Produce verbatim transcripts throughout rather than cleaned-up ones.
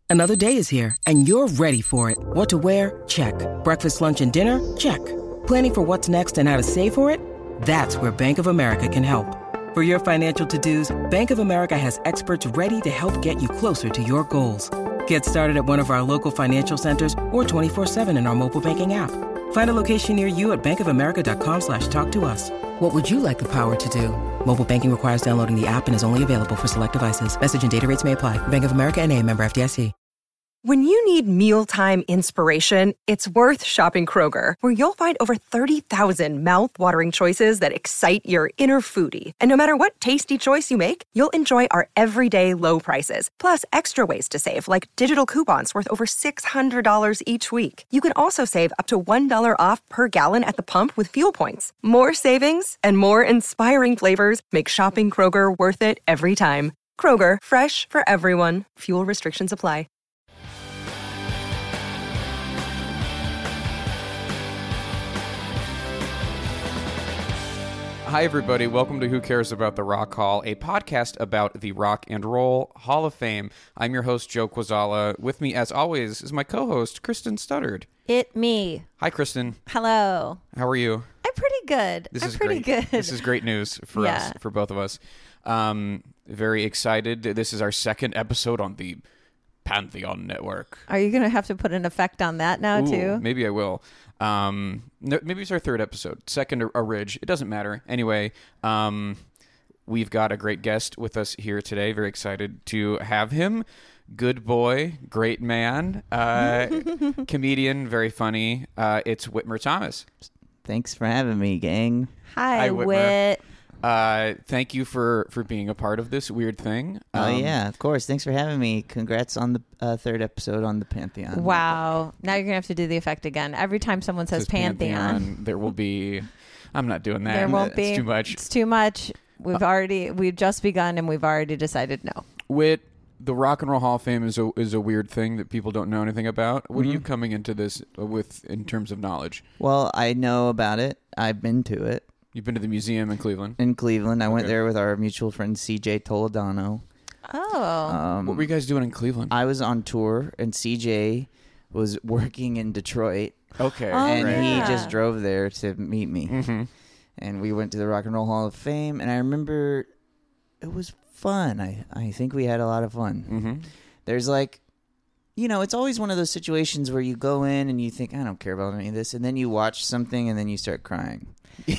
Another day is here, and you're ready for it. What to wear? Check. Breakfast, lunch, and dinner? Check. Planning for what's next and how to save for it? That's where Bank of America can help. For your financial to-dos, Bank of America has experts ready to help get you closer to your goals. Get started at one of our local financial centers or twenty-four seven in our mobile banking app. Find a location near you at bankofamerica.com slash talk to us. What would you like the power to do? Mobile banking requires downloading the app and is only available for select devices. Message and data rates may apply. Bank of America N A, member F D I C. When you need mealtime inspiration, it's worth shopping Kroger, where you'll find over thirty thousand mouth-watering choices that excite your inner foodie. And no matter what tasty choice you make, you'll enjoy our everyday low prices, plus extra ways to save, like digital coupons worth over six hundred dollars each week. You can also save up to one dollar off per gallon at the pump with fuel points. More savings and more inspiring flavors make shopping Kroger worth it every time. Kroger, fresh for everyone. Fuel restrictions apply. Hi, everybody. Welcome to Who Cares About the Rock Hall, a podcast about the Rock and Roll Hall of Fame. I'm your host, Joe Quazala. With me, as always, is my co-host, Kristen Studdard. It me. Hi, Kristen. Hello. How are you? I'm pretty good. This I'm is pretty great. good. This is great news for Yeah. us, for both of us. Um, very excited. This is our second episode on the Pantheon Network. Are you going to have to put an effect on that now, Ooh, too? Maybe I will. Um, no, maybe it's our third episode, second a, a ridge. It doesn't matter. Anyway, um, we've got a great guest with us here today. Very excited to have him. Good boy, great man, uh, comedian, very funny. Uh, it's Whitmer Thomas. Thanks for having me, gang. Hi, Hi, Whitmer. Whit. Uh, thank you for, for being a part of this weird thing. Oh, Um, yeah, of course. Thanks for having me. Congrats on the uh, third episode on the Pantheon. Wow. Now you're going to have to do the effect again. Every time someone says, says Pantheon, there will be. I'm not doing that. there won't It's be. too much. It's too much. We've already, we've just begun and we've already decided no. Whit, the Rock and Roll Hall of Fame is a is a weird thing that people don't know anything about. What Mm-hmm. are you coming into this with in terms of knowledge? Well, I know about it. I've been to it You've been to the museum in Cleveland. in Cleveland. I went Okay. there with our mutual friend C J Toledano. Oh. Um, What were you guys doing in Cleveland? I was on tour, and C J was working in Detroit, okay, Oh, and right. he yeah. just drove there to meet me. Mm-hmm. And we went to the Rock and Roll Hall of Fame, and I remember it was fun. I, I think we had a lot of fun. Mm-hmm. There's like, you know, it's always one of those situations where you go in and you think, I don't care about any of this, and then you watch something and then you start crying.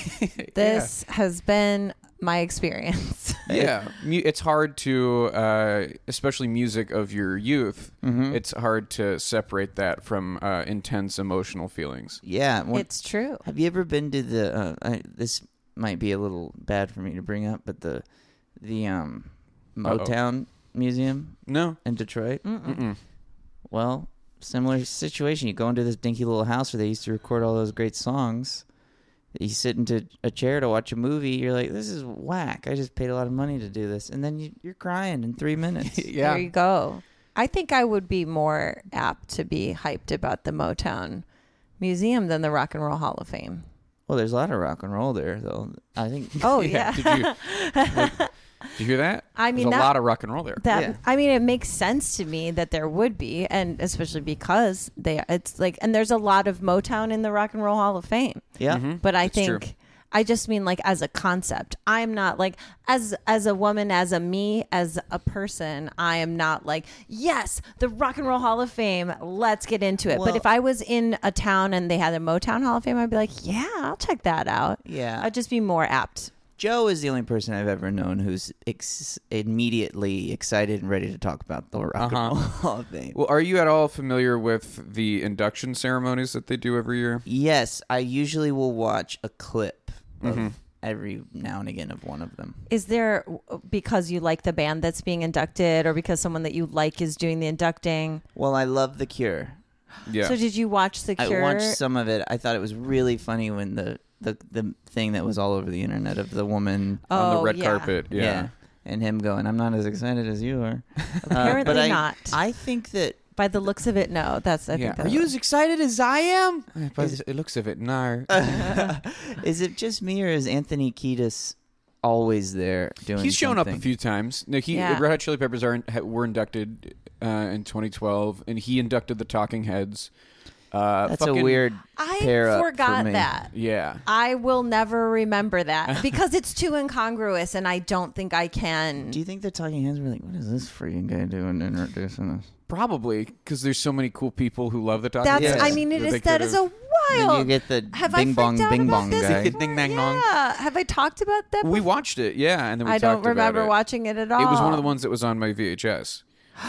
This has been my experience. yeah, Mu- it's hard to, uh, especially music of your youth. Mm-hmm. It's hard to separate that from uh, intense emotional feelings. Yeah. When, It's true. have you ever been to the, uh, I, this might be a little bad for me to bring up, but the, the um, Motown Museum No. in Detroit? Mm-mm. Mm-mm. Well, similar situation. You go into this dinky little house where they used to record all those great songs. You sit into a chair to watch a movie. You're like, this is whack. I just paid a lot of money to do this. And then you, you're crying in three minutes. Yeah. There you go. I think I would be more apt to be hyped about the Motown Museum than the Rock and Roll Hall of Fame. Well, there's a lot of rock and roll there, though. I think. Oh, yeah. Did you? Like, did you hear that? I mean, There's a that- lot of rock and roll there. That Yeah. I mean, it makes sense to me that there would be, and especially because they, it's like, and there's a lot of Motown in the Rock and Roll Hall of Fame. Yeah. Mhm. But I It's true. think, I just mean like as a concept. I'm not like as as a woman, as a me, as a person. I am not like, yes, the Rock and Roll Hall of Fame. Let's get into it. Well- but if I was in a town and they had a Motown Hall of Fame, I'd be like, yeah, I'll check that out. Yeah. I'd just be more apt. Joe is the only person I've ever known who's ex- immediately excited and ready to talk about the Rock Uh-huh. and Roll Hall of Fame. Well, are you at all familiar with the induction ceremonies that they do every year? Yes, I usually will watch a clip of Mhm. every now and again of one of them. Is there, because you like the band that's being inducted, or because someone that you like is doing the inducting? Well, I love The Cure. Yeah. So did you watch The Cure? I watched some of it. I thought it was really funny when the, the, the thing that was all over the internet of the woman, on the Oh, red yeah. carpet. Yeah. and him going, "I'm not as excited as you are." Apparently but I, not. I think that By the looks of it, no. That's I Yeah. think Are that's you as excited as I am? By the it looks of it, no. is it just me or is Anthony Kiedis always there doing? He's shown up a something? few times. No, he Yeah. Red Hot Chili Peppers are ha- were inducted uh, in twenty twelve, and he inducted the Talking Heads. Uh, That's fucking, a weird I pair up forgot for me. that. Yeah. I will never remember that because it's too incongruous, and I don't think I can. Do you think the Talking Heads were like, what is this freaking guy doing introducing us? Probably, because there's so many cool people who love the Talking That's. Heads. I mean, it that is. they That is a could've- Then wild. you get the Have I bing bong freaked out bing about bong this guy. Ding, ding, bang, bong. Yeah. Have I talked about that? We before? watched it, yeah, and then we I don't talked remember about it. watching it at all. It was one of the ones that was on my V H S.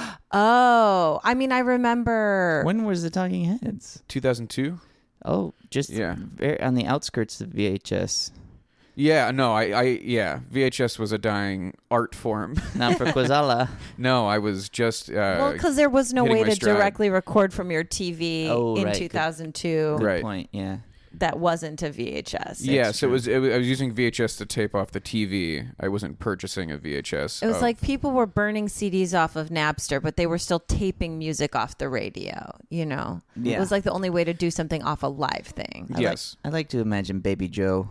Oh, I mean, I remember. When was the Talking Heads? two thousand two? Oh, just Yeah. very on the outskirts of V H S. Yeah, no, I, I, yeah, V H S was a dying art form. Not for Quazala. No, I was just, uh, Well, because there was no hitting way my to stride. directly record from your T V Oh, in right. two thousand two. Good Right. point. Yeah. That wasn't a V H S. yeah, It's so it true. was, it was, I was using V H S to tape off the T V. I wasn't purchasing a V H S. It was of- like people were burning C Ds off of Napster, but they were still taping music off the radio. You know, Yeah. it was like the only way to do something off a live thing. I yes. Like, I like to imagine Baby Joe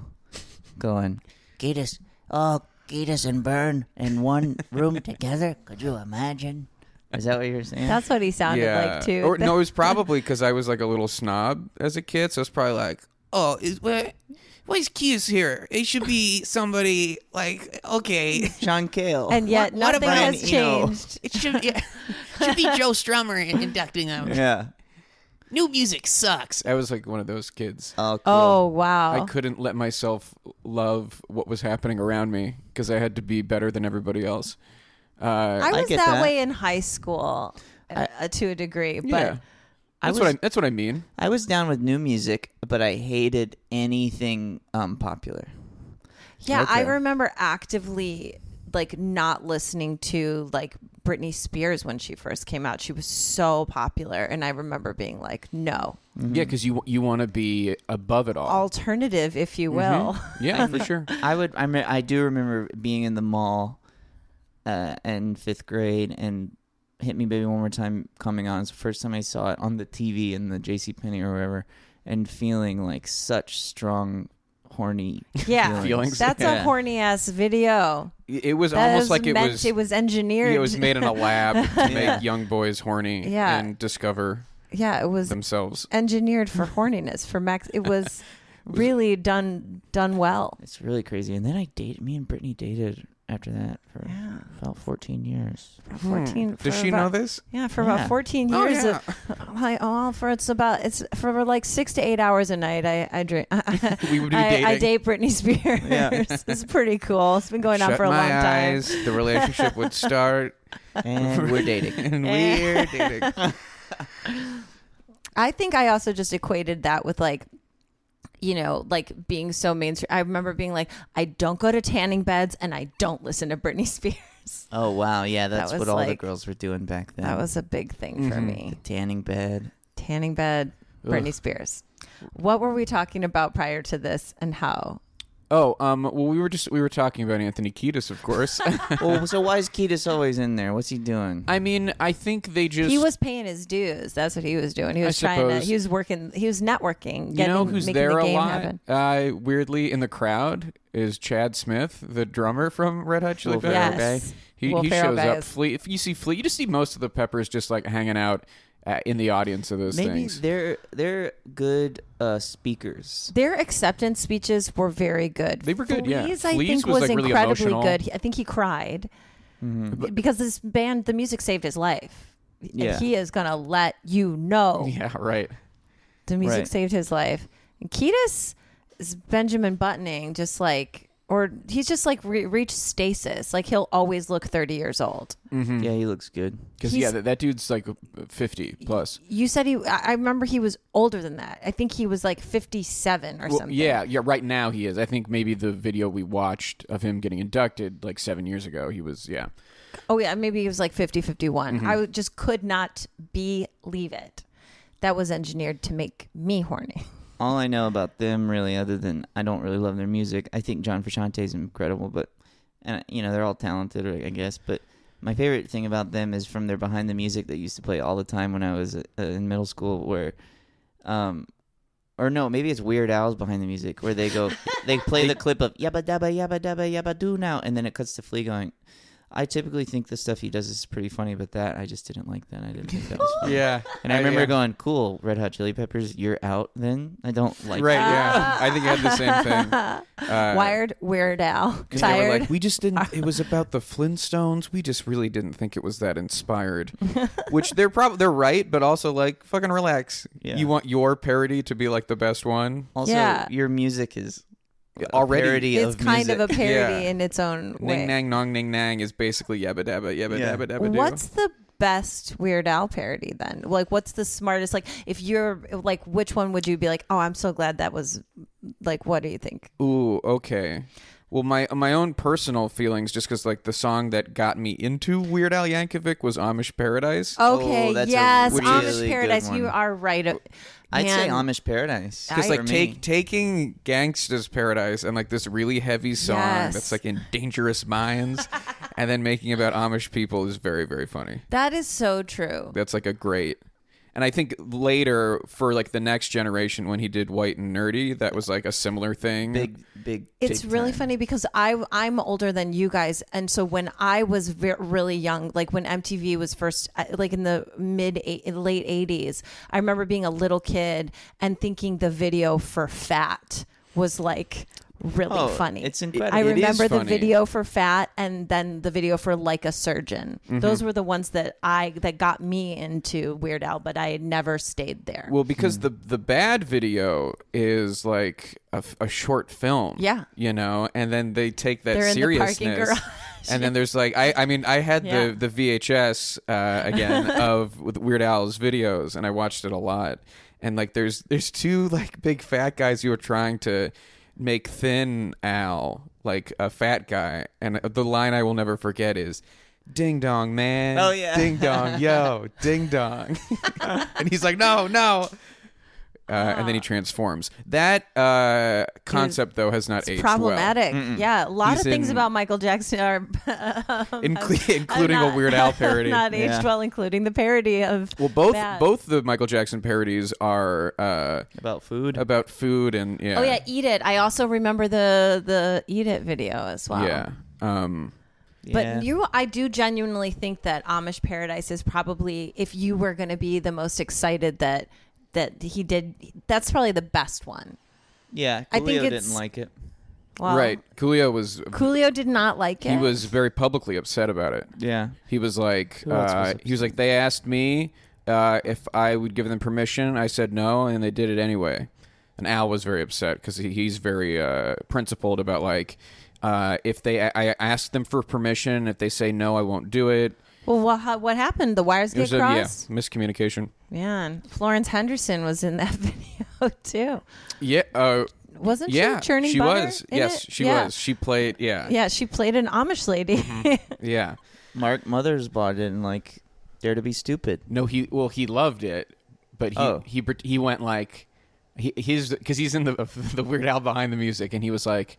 going, Gatus, oh, Gatus and Byrne in one room together. Could you imagine? Is that what you were saying? That's what he sounded yeah. like too. Or, no, it was probably because I was like a little snob as a kid, so it's probably like, Oh, is where? Why is Keys here? It should be somebody like okay. Sean Cale. and yet What- what nothing about, has you know, changed. It should yeah, should be Joe Strummer in- inducting them. yeah. New music sucks. I was like one of those kids. Oh, cool. Oh wow! I couldn't let myself love what was happening around me because I had to be better than everybody else. Uh, I was get that, that. way in high school uh, to a degree, but yeah, I that's was, what I, that's what I mean. I was down with new music, but I hated anything um, popular. yeah, I Okay. remember actively like not listening to like Britney Spears when she first came out. She was so popular, and I remember being like, no, Yeah, because you you want to be above it all. alternative, if you will. Yeah, for sure. I would. I me- I do remember being in the mall uh, in fifth grade and "Hit Me Baby One More Time" coming on. It's the first time I saw it on the T V in the JCPenney or wherever, and feeling like such strong, horny Yeah, feelings. Feelings. that's a Yeah. horny ass video. It was That almost is like it meant, was it was engineered. it was made in a lab to Yeah. make young boys horny Yeah. and discover yeah, it was themselves. engineered for horniness for Max. It was really done done well. It's really crazy. And then I dated. Me and Brittany dated after that for Yeah. about fourteen years. Fourteen. Does for she about- know this? Yeah, for Yeah. about fourteen Oh, years yeah. of like, oh, for it's about it's for like six to eight hours a night. I I drink. We would be I, I dating. date Britney Spears. Yeah. It's pretty cool. It's been going on Shut for a my long time. eyes. The relationship would start, And we're dating. and we're dating. I think I also just equated that with like, you know, like being so mainstream. I remember being like, I don't go to tanning beds and I don't listen to Britney Spears. Oh wow, yeah, that's was what all the like- girls were doing back then. That was a big thing for Mhm. me. tanning bed. Tanning bed, Britney Ugh. Spears. What were we talking about prior to this and how? Oh, um, well, we were just we were talking about Anthony Kiedis, of course. Well, so why is Kiedis always in there? What's he doing? I mean, I think they just He was paying his dues. That's what he was doing. He I was trying to. suppose. He was working. He was networking. You Getting, know who's making there the a game lot? happen. Uh, weirdly, in the crowd is Chad Smith, the drummer from Red Hot Chili Will Peppers. Ferrell Yes. He, Will he Ferrell shows guy up. is- Flea, if you see Flea, you just see most of the Peppers just like hanging out uh, in the audience of those Maybe things. they're they're good uh, speakers. Their acceptance speeches were very good. They were good, yeah. Flea's, I Flea's think, was, was, like, really incredibly emotional. good. He- I think he cried Mm-hmm. because this band, the music saved his life. Yeah. And he is gonna let you know Yeah, right. the music Right. saved his life. And Kiedis is Benjamin Buttoning, just like, or he's just like re- reached stasis. Like he'll always look thirty years old. Mm-hmm. Yeah, he looks good. Because He's- yeah, that, that dude's like fifty plus. You said he. I I remember he was older than that. I think he was like fifty-seven or Well, something. yeah, yeah. Right now he is. I think maybe the video we watched of him getting inducted like seven years ago, he was. Yeah. Oh yeah, maybe he was like fifty, fifty-one. Mm-hmm. I would- just could not believe it. That was engineered to make me horny. All I know about them, really, other than I don't really love their music. I think John Frusciante is incredible, but and you know they're all talented, I guess. But my favorite thing about them is from their behind the music that used to play all the time when I was uh, in middle school, where, um, or no, maybe it's Weird Al's behind the music where they go, they play the clip of yabba dabba yabba dabba yabba do now, and then it cuts to Flea going, I typically think the stuff he does is pretty funny, but that I just didn't like that. I didn't think that was funny. Yeah. And I remember yeah. going, cool, Red Hot Chili Peppers, you're out then? I don't like Right, that. yeah. I think you had the same thing. Uh, Wired, Weird Al, 'cause they were tired. like, we just didn't, it was about the Flintstones. We just really didn't think it was that inspired. Which they're probably, they're right, but also like, fucking relax. Yeah. You want your parody to be like the best one? Also, Yeah. your music is a Already- parody it's of kind music. of a parody Yeah. in its own way. Ning nang nong ning nang is basically yabba dabba yabba Yeah. dabba dabba doo. What's the best Weird Al parody then? Like, what's the smartest? Like, if you're like, which one would you be like? Oh, I'm so glad that was. Like, what do you think? Ooh, okay. Well, my my own personal feelings, just because like the song that got me into Weird Al Yankovic was Amish Paradise. Okay, Oh, that's a yes, really Amish good Paradise. You one. are right. I'd say Man. Amish Paradise. Because I- like For me. take taking Gangsta's Paradise and like this really heavy song Yes. that's like in Dangerous Minds, and then making about Amish people is very very funny. That is so true. That's like a great. And I think later for like the next generation when he did White and Nerdy, that was like a similar thing. Big, big. It's big really time. funny because I I'm older than you guys, and so when I was ve- really young, like when M T V was first, uh, like in the mid eight, late eighties, I remember being a little kid and thinking the video for Fat was like really Oh, funny. it's incredible. I It is remember the funny. video for Fat and then the video for Like a Surgeon. Mm-hmm. Those were the ones that I that got me into Weird Al, but I had never stayed there. Well, because the the bad video is like a, f- a short film. Yeah. You know, and then they take that They're in the seriousness. parking garage. And then there's like I I mean I had Yeah. the the V H S uh, again of with Weird Al's videos, and I watched it a lot. And like there's there's two like big fat guys who are trying to make thin Al like a fat guy, and the line I will never forget is ding dong man, Oh, yeah. ding dong yo, ding dong. And he's like no no uh, and then he transforms. That uh, concept though has not It's aged problematic. Yeah, a lot He's of things in- about Michael Jackson are well, Inclu- including not- a Weird Al parody. not aged Yeah. well, including the parody of. Well, both Bad. both the Michael Jackson parodies are uh, About food. about food and yeah. Oh yeah, Eat It. I also remember the the Eat It video as well. Yeah. Um, But Yeah. you, I do genuinely think that Amish Paradise is probably, if you were going to be the most excited that that he did, that's probably the best one. Yeah, I think Coolio it's- didn't like it. Well, right. Coolio was Coolio did not like it. he was very publicly upset about it. Yeah. He was like Who else was uh, he was like they asked me uh, if I would give them permission. I said no, and they did it anyway. And Al was very upset because he, he's very uh, principled about like uh, if they I, I asked them for permission. If they say no, I won't do it. Well, what, how- what happened? The wires It get was a, yeah crossed? miscommunication. Man, Florence Henderson was in that video too. Yeah. Uh, Wasn't yeah. she churning she butter was. in Yes, it? she Yeah. was. She played. Yeah. Yeah, she played an Amish lady. Mm-hmm. Yeah. Mark Mothersbaugh didn't like Dare to Be Stupid. No, he well he loved it, but he Oh. he he went like he he's because he's in the the Weird Al behind the music, and he was like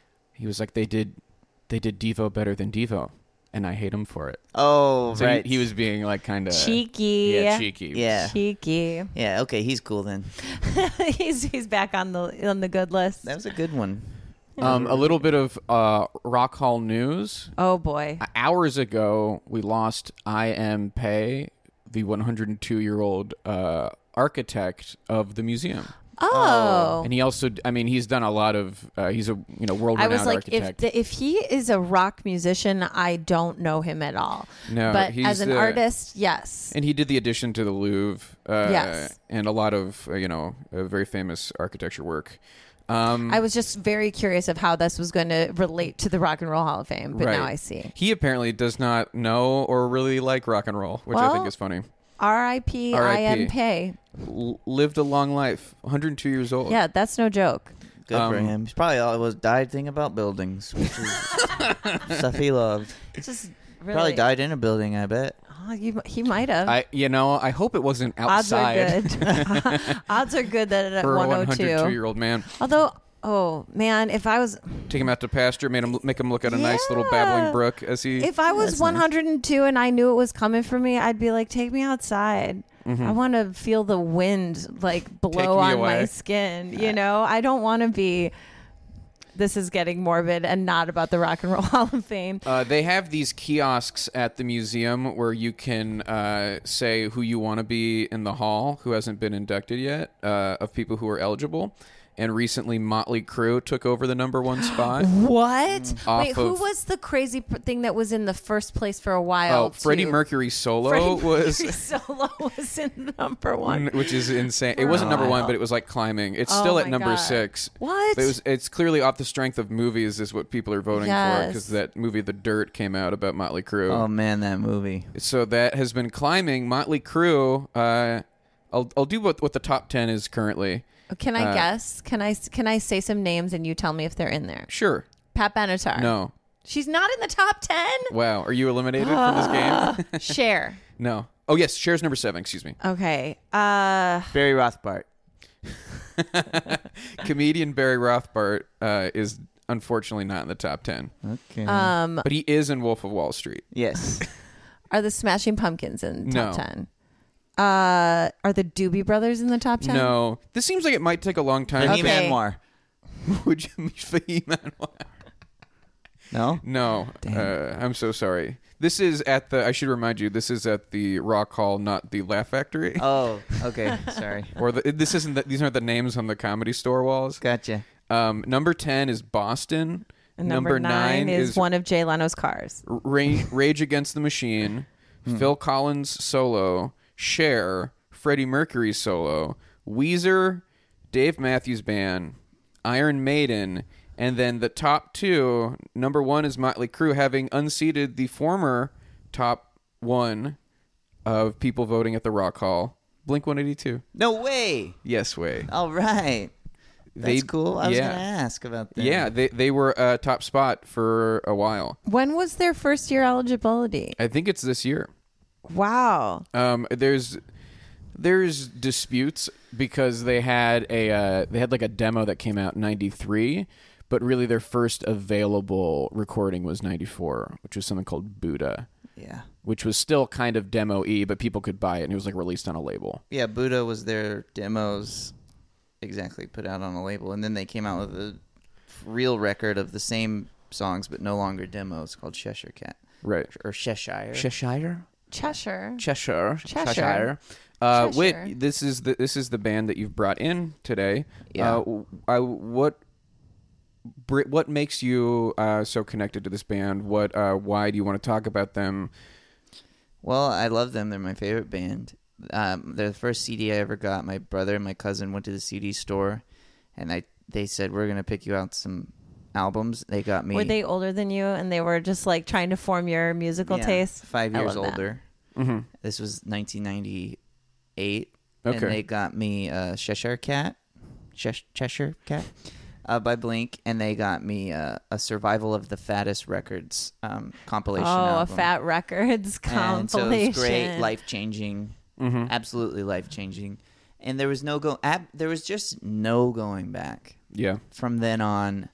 he was like they did they did Devo better than Devo, and I hate him for it. Oh, So right. he, he was being like kind of Cheeky. yeah, cheeky. Yeah. Cheeky. Yeah, okay, he's cool then. he's he's back on the on the good list. That was a good one. Um, a little bit of uh, Rock Hall news. Oh boy. Hours ago, we lost I M Pei, the one hundred two year old uh, architect of the museum. Oh. And he also, I mean, he's done a lot of. Uh, he's a you know world I renowned was like, if architect. the, if he is a rock musician, I don't know him at all. No, but he's as an the- artist, yes. And he did the addition to the Louvre. Uh, Yes. And a lot of uh, you know uh, very famous architecture work. Um, I was just very curious of how this was going to relate to the Rock and Roll Hall of Fame, but right. now I see. He apparently does not know or really like rock and roll, which I think Well- is funny. R I P I R I P N Pei. L- lived a long life, one hundred two years old. Yeah, that's no joke. Good for Um, him. He's probably always died thinking about buildings, which is stuff he loved. It's just really. Probably died in a building, I bet. Oh, you, he might have. I, you know, I hope it wasn't Odds are outside good. Odds are good that at for a one one oh hundred two two. year old man. Although, oh man, if I was Take him out to pasture, made him make him look at a nice little babbling Yeah. brook as he. if I was That's one nice. hundred two and I knew it was coming for me, I'd be like, take me outside. Mm-hmm. I want to feel the wind like Take blow me on away. my skin. You know, I don't want to be this is getting morbid and not about the Rock and Roll Hall of Fame. Uh, they have these kiosks at the museum where you can uh, say who you want to be in the hall, who hasn't been inducted yet, uh, of people who are eligible. And recently, Motley Crue took over the number one spot. What? Off Wait, who of- was the crazy p- thing that was in the first place for a while? Oh, Freddie too? Mercury solo Freddie was, Mercury solo was in number one. which is insane. It wasn't number one, but it was like climbing. It's Oh still at my number God. six. What? But it was. It's clearly off the strength of movies, is what people are voting for, Yes. because that movie, The Dirt, came out about Motley Crue. Oh man, that movie. So that has been climbing. Motley Crue. Uh, I'll I'll do what what the top ten is currently. Can I Uh, guess? Can I can I say some names and you tell me if they're in there? Sure. Pat Benatar. No. She's not in the top ten? Wow. Are you eliminated from this game? Cher. No. Oh yes, Cher's number seven. Excuse me. Okay. Uh Barry Rothbart. Comedian Barry Rothbart uh, is unfortunately not in the top ten, Okay. um but he is in Wolf of Wall Street. yes. are the Smashing Pumpkins in top No. ten? Uh are the Doobie Brothers in the top ten? No, this seems like it might take a long time. Fahim Okay. Anwar. Would you meet Fahim Anwar? No. No, uh, I'm so sorry. This is at the. I should remind you. This is at the Rock Hall, not the Laugh Factory. Oh. Okay. Sorry. Or the, this isn't. The, these aren't the names on the Comedy Store walls. Gotcha. Um, number ten is Boston. And number, nine, is, is one of Jay Leno's cars. Rage, Rage Against the Machine, Phil Collins solo, Cher, Freddie Mercury solo, Weezer, Dave Matthews Band, Iron Maiden, and then the top two. Number one is Motley Crue, having unseated the former top one of people voting at the Rock Hall, Blink one eighty-two. No way. Yes, way. All right. That's They- cool. I was yeah. gonna ask about that. Yeah, they they were a top spot for a while. When was their first year eligibility? I think it's this year. Wow. Um, there's there's disputes because they had a uh, they had like a demo that came out in ninety-three, but really their first available recording was ninety-four, which was something called Buddha, Yeah. which was still kind of demo-y, but people could buy it, and it was like released on a label. Yeah. Buddha was their demos, exactly, put out on a label, and then they came out with a real record of the same songs, but no longer demos, called Cheshire Cat Right. or Cheshire. Cheshire. Cheshire. Cheshire. Cheshire. Uh, Cheshire. Whit, this is the this is the band that you've brought in today. Yeah. Uh, I, what br- what makes you uh, so connected to this band? What uh, why do you want to talk about them? Well, I love them. They're my favorite band. Um, they're the first C D I ever got. My brother and my cousin went to the C D store, and I they said, we're going to pick you out some albums. They got me. Were they older than you and they were just like trying to form your musical yeah, taste? Five I years love that. older. Mm-hmm. This was nineteen ninety-eight. Okay. And they got me uh, Cheshire Cat. Chesh- Cheshire Cat. Uh, by Blink, and they got me uh, a Survival of the Fattest Records um, compilation Oh, album. a Fat Records compilation. And so it was great, life changing, Mm-hmm. absolutely life changing. And there was no go. Ab- there was just no going back. Yeah. From then on,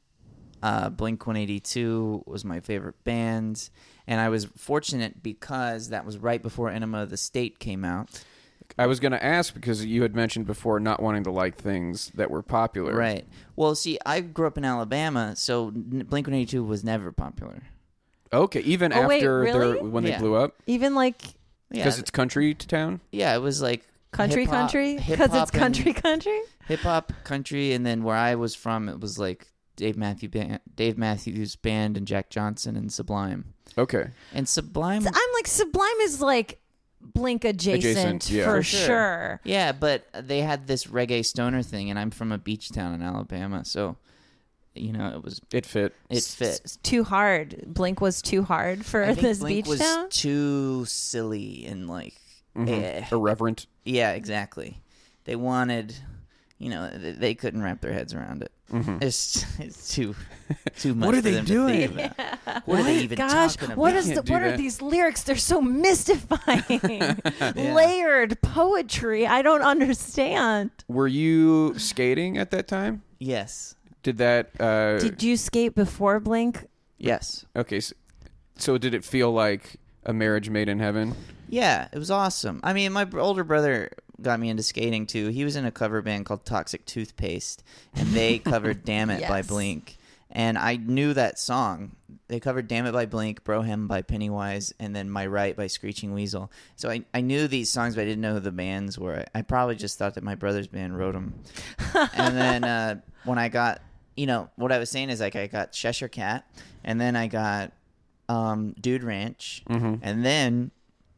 uh, Blink one eighty-two was my favorite band, and I was fortunate because that was right before Enema of the State came out. I was going to ask because you had mentioned before not wanting to like things that were popular. Right. Well, see, I grew up in Alabama, so Blink one eighty-two was never popular. Okay. Even Oh, wait, after really? their, when Yeah. they blew up, Even like Yeah, because it's country to town. yeah, it was like country hip-hop- country? Because it's hip-hop and- country country? hip hop, country, and then where I was from, it was like Dave Matthews Band, Dave Matthews Band, and Jack Johnson and Sublime. Okay. And Sublime, I'm like, Sublime is like Blink adjacent, Adjacent, yeah. for, For sure. sure. yeah, but they had this reggae stoner thing, and I'm from a beach town in Alabama, so you know it was It fit. it fit. It's too hard. Blink was too hard for I think this Blink beach was town. too silly and like, eh. Irreverent. Yeah, exactly. They wanted, you know, th- they couldn't wrap their heads around it. It's it's too too much. What are for they them to doing? think about. What are they even Gosh, talking about? what is can't the, do what are that. these lyrics? They're so mystifying. Layered poetry. I don't understand. Were you skating at that time? Yes, Did that? Uh, Did you skate before Blink? yes, okay. So, so did it feel like a marriage made in heaven? yeah. It was awesome. I mean, my br- older brother got me into skating too. He was in a cover band called Toxic Toothpaste, and they covered "Damn It" by Yes. Blink. And I knew that song. They covered "Damn It" by Blink, "Brohem" by Pennywise, and then "My Right" by Screeching Weasel. So I, I knew these songs, but I didn't know who the bands were. I, I probably just thought that my brother's band wrote them. And then uh, when I got, you know, what I was saying is like I got Cheshire Cat, and then I got um, Dude Ranch, Mm-hmm. and then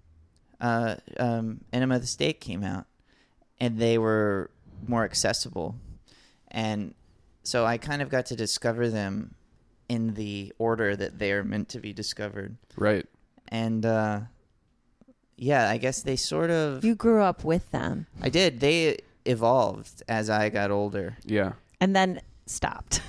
uh, um, Enema of the State came out, and they were more accessible. And so I kind of got to discover them in the order that they are meant to be discovered. Right. And uh, yeah, I guess they sort of... You grew up with them I did. They evolved as I got older. Yeah. and then stopped.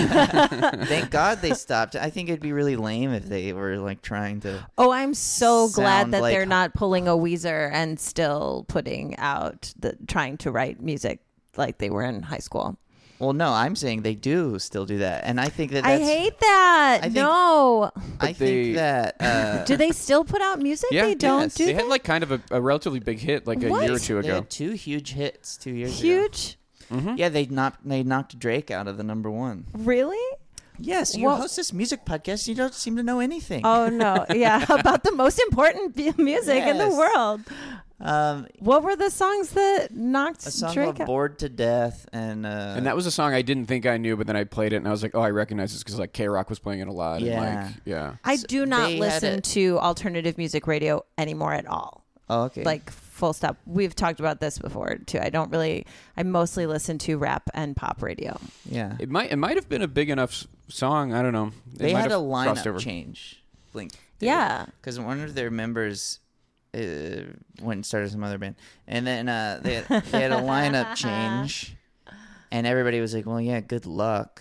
Thank God they stopped. I think it'd be really lame if they were like trying to... Oh, I'm so glad Sound that like- they're not pulling a Weezer and still putting out the trying to write music like they were in high school. Well, no, I'm saying they do still do that. And I think that I that's... hate that. I think- no. I But they- think that... Uh, Do they still put out music? Yeah, they don't yes. do They that? had like kind of a, a relatively big hit like a What? year or two they ago. had two huge hits two years ago. Huge? Yeah, they knocked they knocked Drake out of the number one. Really? Yes, you Well- host this music podcast. You don't seem to know anything. Oh no. Yeah, about the most important bu- music in the Yes. world. um, What were the songs that knocked a song Drake called out? "Bored to Death" and uh, And that was a song I didn't think I knew, but then I played it and I was like, oh, I recognize this because like K Rock was playing it a lot. And, Yeah. like, yeah. I do not they had listen it- to alternative music radio anymore at all. oh, okay, Like full stop. We've talked about this before too. I don't really. I mostly listen to rap and pop radio. yeah, It might it might have been a big enough s- song. I don't know. It they might had a have crossed lineup over. change. Blink, Yeah. because one of their members uh, went and started some other band, and then uh, they had, they had a lineup change, and everybody was like, "Well, yeah, good luck,"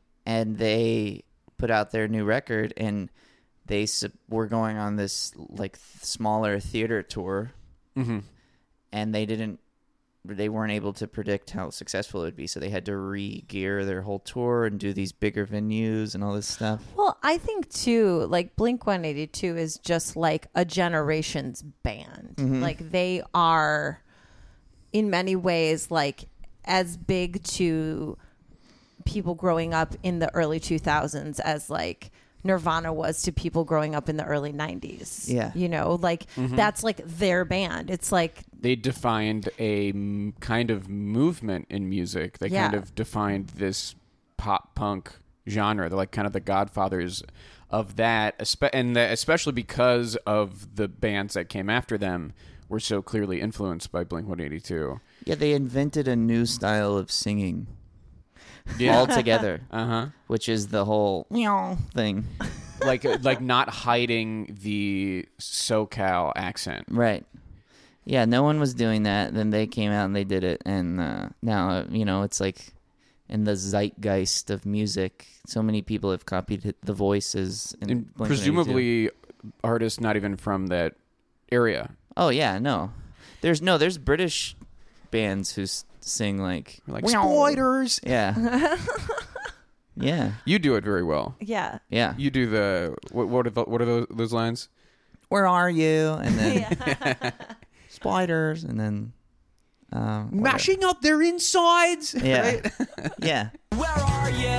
and they put out their new record, and they sub- were going on this like th- smaller theater tour, Mm-hmm. and they didn't they weren't able to predict how successful it would be, so they had to re-gear their whole tour and do these bigger venues and all this stuff. Well, I think too, like Blink one eighty-two is just like a generation's band. Like they are, in many ways, like as big to people growing up in the early two thousands as like Nirvana was to people growing up in the early nineties. Yeah. You know, like that's like their band. It's like, They defined a m- kind of movement in music. They kind Yeah. of defined this pop punk genre. They're like kind of the godfathers of that, espe- and the, especially because of the bands that came after them were so clearly influenced by Blink one eighty-two. Yeah, they invented a new style of singing Yeah. altogether, Uh huh. which is the whole meow thing. Like like not hiding the SoCal accent. Right. Yeah, no one was doing that. Then they came out and they did it, and uh, now uh, you know it's like in the zeitgeist of music. So many people have copied it- the voices, in And Blink one eighty-two. presumably artists not even from that area. Oh yeah, no. There's no. There's British bands who s- sing like Like meow. spoilers. Yeah. Yeah. You do it very well. yeah. Yeah. You do the what? What are, the, what are those, those lines? Where are you? And then spiders, and then um, whatever. Mashing up their insides. Yeah. Right? Yeah. Where are you?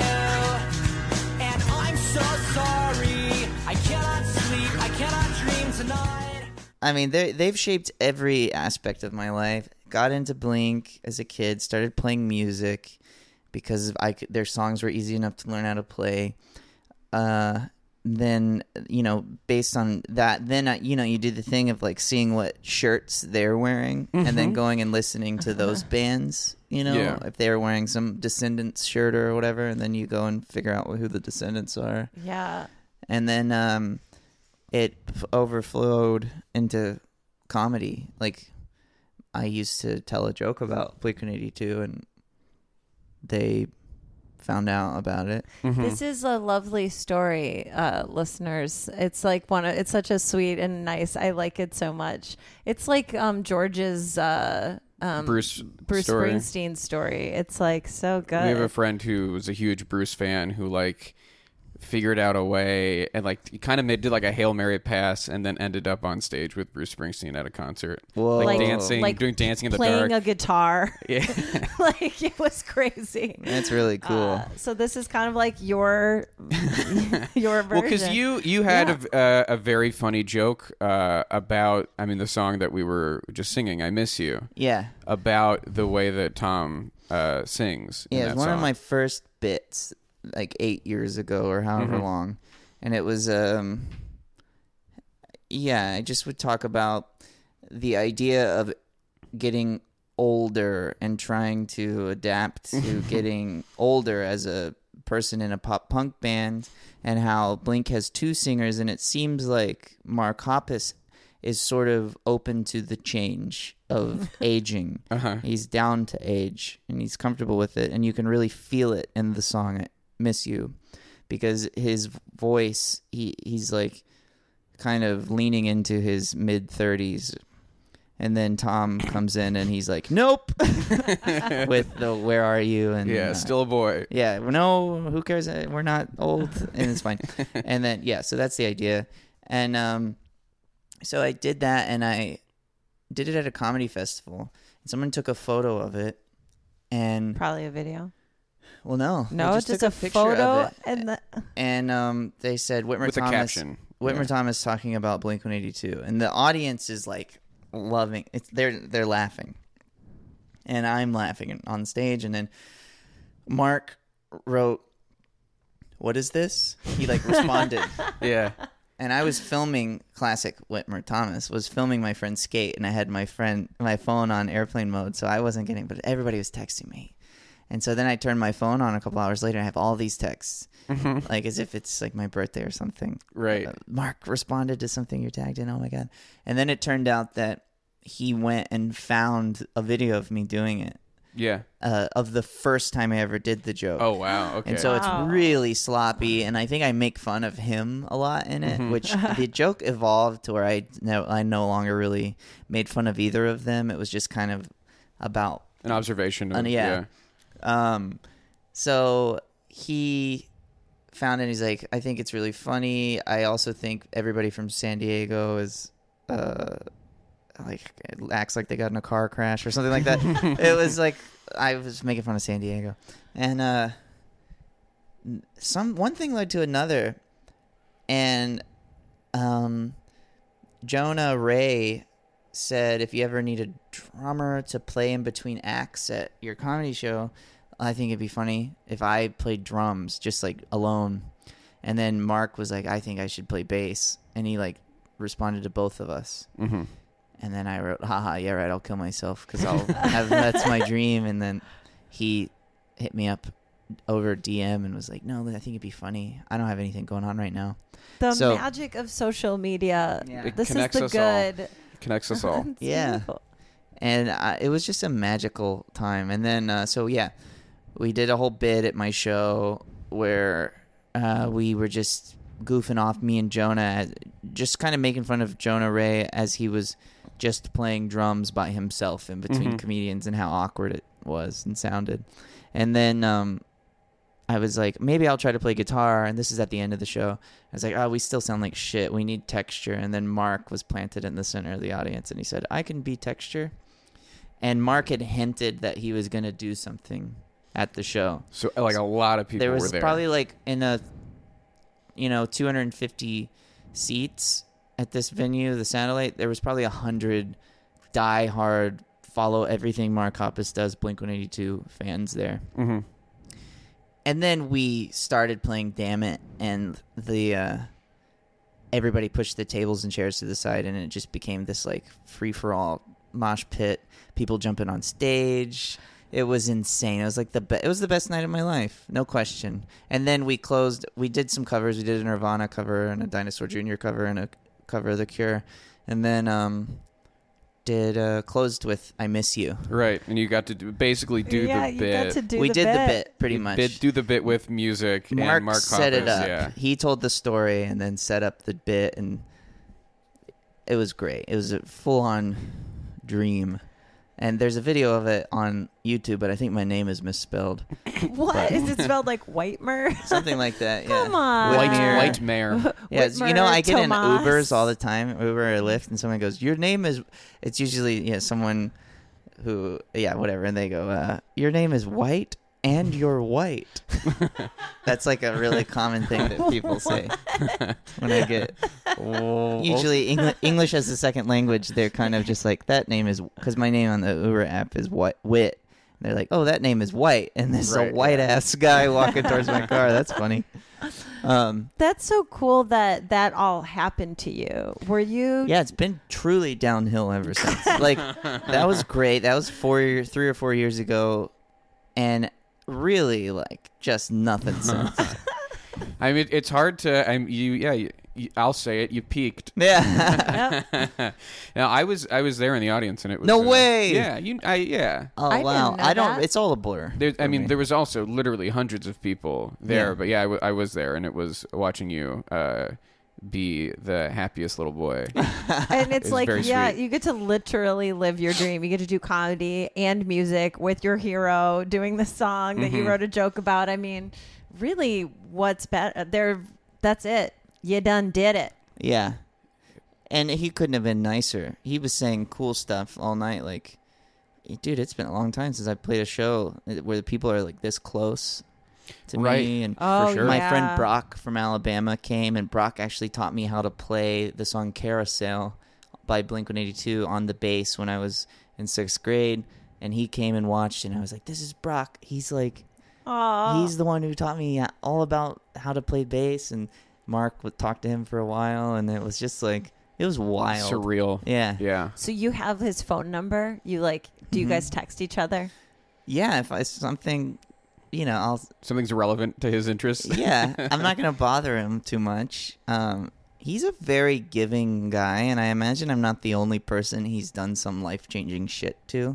And I'm so sorry. I cannot sleep. I cannot dream tonight. I mean, they they've shaped every aspect of my life. Got into Blink as a kid, started playing music because I could, their songs were easy enough to learn how to play. Uh, then you know, based on that, then I, you know, you do the thing of like seeing what shirts they're wearing, and then going and listening to those bands. You know, Yeah. if they were wearing some Descendants shirt or whatever, and then you go and figure out who the Descendants are. Yeah. And then um, it f- overflowed into comedy. Like, I used to tell a joke about Blink one eighty-two, and they found out about it. This is a lovely story, uh, listeners. It's like one of, it's such a sweet and nice. I like it so much. It's like um, George's uh, um, Bruce Bruce story. Springsteen story. It's like so good. We have a friend who was a huge Bruce fan who like figured out a way and like he kind of made did like a Hail Mary pass and then ended up on stage with Bruce Springsteen at a concert. Whoa. Like, Like- dancing, like doing dancing in the playing dark. a guitar. Yeah. Like it was crazy. That's really cool. Uh, so this is kind of like your your version. Well, because you you had a, uh, a very funny joke uh, about I mean the song that we were just singing, "I Miss You," yeah. about the way that Tom uh, sings. in Yeah, that it was one song. of my first bits, like eight years ago or however Mhm. long, and it was um, yeah, I just would talk about the idea of getting older and trying to adapt to getting older as a person in a pop punk band, and how Blink has two singers, and it seems like Mark Hoppus is sort of open to the change of aging. Uh-huh. He's down to age and he's comfortable with it, and you can really feel it in the song "I Miss You," because his voice, he he's like kind of leaning into his mid thirties, and then Tom comes in and he's like, "Nope," with the "Where are you?" and Yeah, uh, still a boy. yeah, well, no, who cares? Uh, We're not old, and it's fine. And then yeah, so that's the idea, and um, so I did that, and I did it at a comedy festival. And someone took a photo of it, and probably a video. well, no, No, they it's just just took a picture of photo it. and the And um, they said Whitmer With a Thomas. caption. Whitmer Yeah. Thomas talking about Blink one eighty-two, and the audience is like loving. It's they're they're laughing, and I'm laughing on stage. And then Mark wrote, "What is this?" He like responded, Yeah. and I was filming classic Whitmer Thomas. Was filming my friend Skate, and I had my friend my phone on airplane mode, so I wasn't getting. But everybody was texting me. And so then I turned my phone on a couple hours later, and I have all these texts, like as if it's like my birthday or something. Right. Uh, Mark responded to something you're tagged in. Oh my God. And then it turned out that he went and found a video of me doing it, Yeah. uh, of the first time I ever did the joke. Oh wow. Okay. And so Wow. it's really sloppy, and I think I make fun of him a lot in it, which the joke evolved to where I no, I no longer really made fun of either of them. It was just kind of about an observation. Of, Uh, yeah. Um, so he found it. He's like, I think it's really funny. I also think everybody from San Diego is, uh, like acts like they got in a car crash or something like that. It was like I was making fun of San Diego, and uh, some one thing led to another, and um, Jonah Ray said, if you ever need a drummer to play in between acts at your comedy show, I think it'd be funny if I played drums just like alone. And then Mark was like, I think I should play bass, and he like responded to both of us. Mm-hmm. And then I wrote, haha, yeah, right, I'll kill myself because I'll have, that's my dream. And then he hit me up over D M and was like, no, I think it'd be funny. I don't have anything going on right now. the So- magic of social media. Yeah. It This is connects the us all. good. Connects us all. It's Yeah. beautiful. And uh, it was just a magical time. And then, uh, so yeah, we did a whole bit at my show where uh, we were just goofing off, me and Jonah, just kind of making fun of Jonah Ray as he was just playing drums by himself in between Mhm. comedians, and how awkward it was and sounded. And then um, I was like, maybe I'll try to play guitar. And this is at the end of the show. I was like, oh, we still sound like shit. We need texture. And then Mark was planted in the center of the audience, and he said, I can be texture. And Mark had hinted that he was going to do something at the show. So like a lot of people there was were there. probably like in a, you know, two hundred fifty seats at this venue, the Satellite. There was probably a hundred die-hard, follow everything Mark Hoppus does, Blink one eighty-two fans there. Mm-hmm. And then we started playing Damn It, and the uh, everybody pushed the tables and chairs to the side, and it just became this like free-for-all mosh pit. People jumping on stage. It was insane. It was like the be- it was the best night of my life, no question. And then we closed. We did some covers. We did a Nirvana cover and a Dinosaur Junior cover and a cover of The Cure, and then um, did uh, closed with "I Miss You." Right, and you got to do, basically do yeah, the you bit. got to do we the did bit. the bit pretty You much. bit- do the bit with music Mark, and Mark set it Hoppus, up. Yeah. He told the story and then set up the bit, and it was great. It was a full-on dream. And there's a video of it on YouTube, but I think my name is misspelled. What? Is it spelled like Whitemer? Something like that, yeah. Come on. White, Whitmer. white mare. Yeah, you know, I get in Tomas. Ubers all the time, Uber or Lyft, and someone goes, your name is, it's usually, yeah, someone who, yeah, whatever, and they go, uh, your name is White and you're white. That's like a really common thing that people say when I get, usually Engli- English as a second language, they're kind of just like, that name is, because my name on the Uber app is what Wit. And they're like, oh, that name is White, and there's Right, a white-ass guy walking towards my car. That's funny. Um, That's so cool that that all happened to you. Were you? Yeah, it's been truly downhill ever since. Like, that was great. That was four, year, three or four years ago, and really, like, just nothing since. I mean, it's hard to. I'm you. Yeah, you, you, I'll say it. You peaked. Yeah. Now I was I was there in the audience, and it was No uh, way! Yeah, you. I yeah. Oh, I wow. didn't know I don't. that. It's all a blur. There, I for mean, me. there was also literally hundreds of people there, Yeah. but yeah, I, w- I was there, and it was watching you uh, be the happiest little boy. And it's was like, very yeah, sweet. you get to literally live your dream. You get to do comedy and music with your hero, doing the song that you Mhm. wrote a joke about. I mean, really, what's better? There, that's it. You done did it. Yeah. And he couldn't have been nicer. He was saying cool stuff all night. Like, dude, it's been a long time since I played a show where the people are like this close to Right. me. And Oh, sure. my yeah. friend Brock from Alabama came, and Brock actually taught me how to play the song Carousel by Blink one eighty-two on the bass when I was in sixth grade. And he came and watched, and I was like, this is Brock. He's like, Aw. he's the one who taught me all about how to play bass. And Mark would talk to him for a while, and it was just like, it was wild. Surreal. Yeah. Yeah. So you have his phone number? You like? Do you Mhm. guys text each other? Yeah, if I something, you know, I'll Something's relevant to his interests. yeah, I'm not gonna bother him too much. Um, he's a very giving guy, and I imagine I'm not the only person he's done some life changing shit to.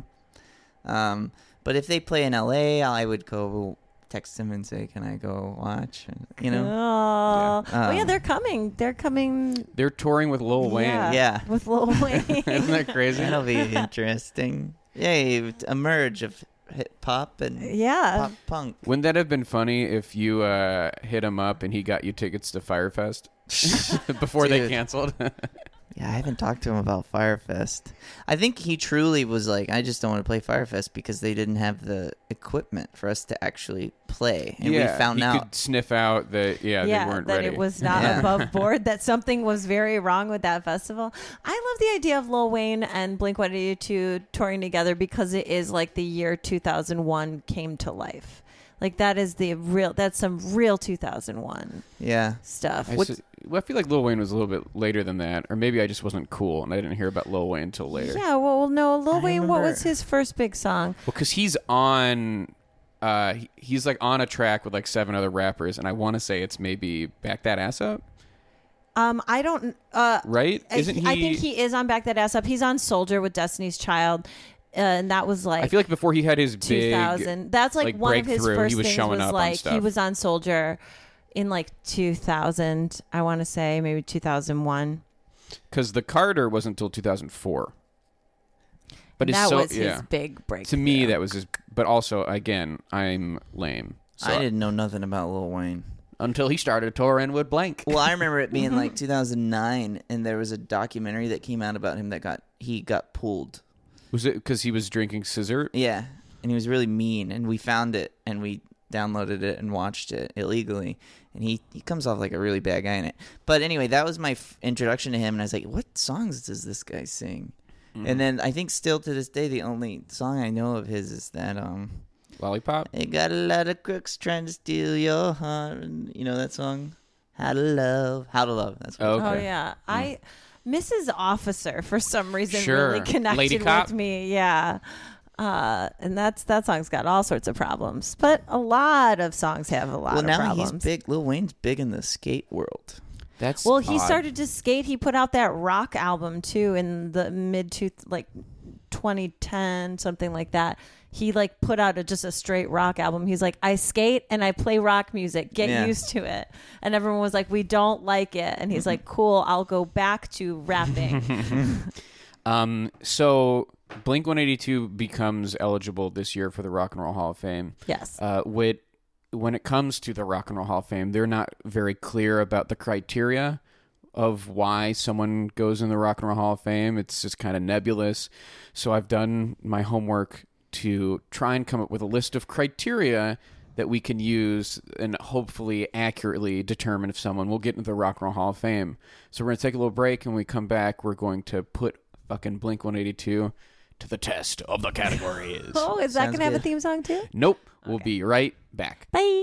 Um, but if they play in L A, I would go text him and say, "Can I go watch?" You know, Oh, Yeah. oh yeah, Um, they're coming. They're coming. They're touring with Lil Wayne. Yeah, Yeah. with Lil Wayne. Isn't that crazy? that'll be interesting. Yeah, a merge of hip hop and yeah. pop punk. Wouldn't that have been funny if you uh, hit him up and he got you tickets to Firefest before they Dude. canceled? Yeah, I haven't talked to him about Firefest. I think he truly was like, I just don't want to play Firefest because they didn't have the equipment for us to actually play. And yeah, we found he out. could sniff out that yeah, yeah, they weren't that ready. it was not Yeah. above board, that something was very wrong with that festival. I love the idea of Lil Wayne and Blink one eighty-two touring together because it is like the year two thousand one came to life. Like that is the real, that's some real two thousand one Yeah. stuff. I, What's- s- well, I feel like Lil Wayne was a little bit later than that, or maybe I just wasn't cool and I didn't hear about Lil Wayne until later. Yeah, well, well, no, Lil I Wayne, what remember- was his first big song? Well, because he's on, uh, he- he's like on a track with like seven other rappers, and I want to say it's maybe Back That Ass Up, Um, I don't, uh, right? I- Isn't he? I think he is on Back That Ass Up. He's on Soldier with Destiny's Child. Uh, and that was like I feel like before he had his two big, thousand. That's like, like, one of his breakthrough, first he was things showing was up on like he stuff. was on Soldier in like two thousand. I want to say maybe two thousand one. because the Carter wasn't until two thousand four. But it's That so was yeah. his big break. To me, that was his. But also, again, I'm lame. So I didn't know nothing about Lil Wayne. until he started touring with Blank. Well, I remember it being like two thousand nine, and there was a documentary that came out about him that got he got pulled. Was it because he was drinking scissor? Yeah, and he was really mean, and we found it, and we downloaded it and watched it illegally, and he, he comes off like a really bad guy in it. But anyway, that was my f- introduction to him, and I was like, what songs does this guy sing? Mm-hmm. And then I think still to this day, the only song I know of his is that, um, Lollipop? they got a lot of crooks trying to steal your heart, and you know that song? How to Love. How to Love. That's what Oh, it's Oh okay. yeah, I Missus Officer for some reason Sure. really connected Lady Cop? with me. Yeah. Uh, and that's that song's got all sorts of problems, but a lot of songs have a lot Well, of now problems. he's big. Lil Wayne's big in the skate world. That's Well, he odd. started to skate. He put out that rock album too in the mid to like twenty ten, something like that. He like put out a, just a straight rock album. He's like, I skate and I play rock music. Get Yeah. used to it. And everyone was like, we don't like it. And he's like, cool, I'll go back to rapping. Um, so Blink one eighty-two becomes eligible this year for the Rock and Roll Hall of Fame. Yes. Uh, with, when it comes to the Rock and Roll Hall of Fame, they're not very clear about the criteria of why someone goes in the Rock and Roll Hall of Fame. It's just kind of nebulous. So I've done my homework to try and come up with a list of criteria that we can use and hopefully accurately determine if someone will get into the Rock and Roll Hall of Fame. So we're going to take a little break, and when we come back, we're going to put fucking Blink one eighty-two to the test of the categories. Oh, is that Sounds going to have a good. theme song too? Nope. We'll be right back. Bye.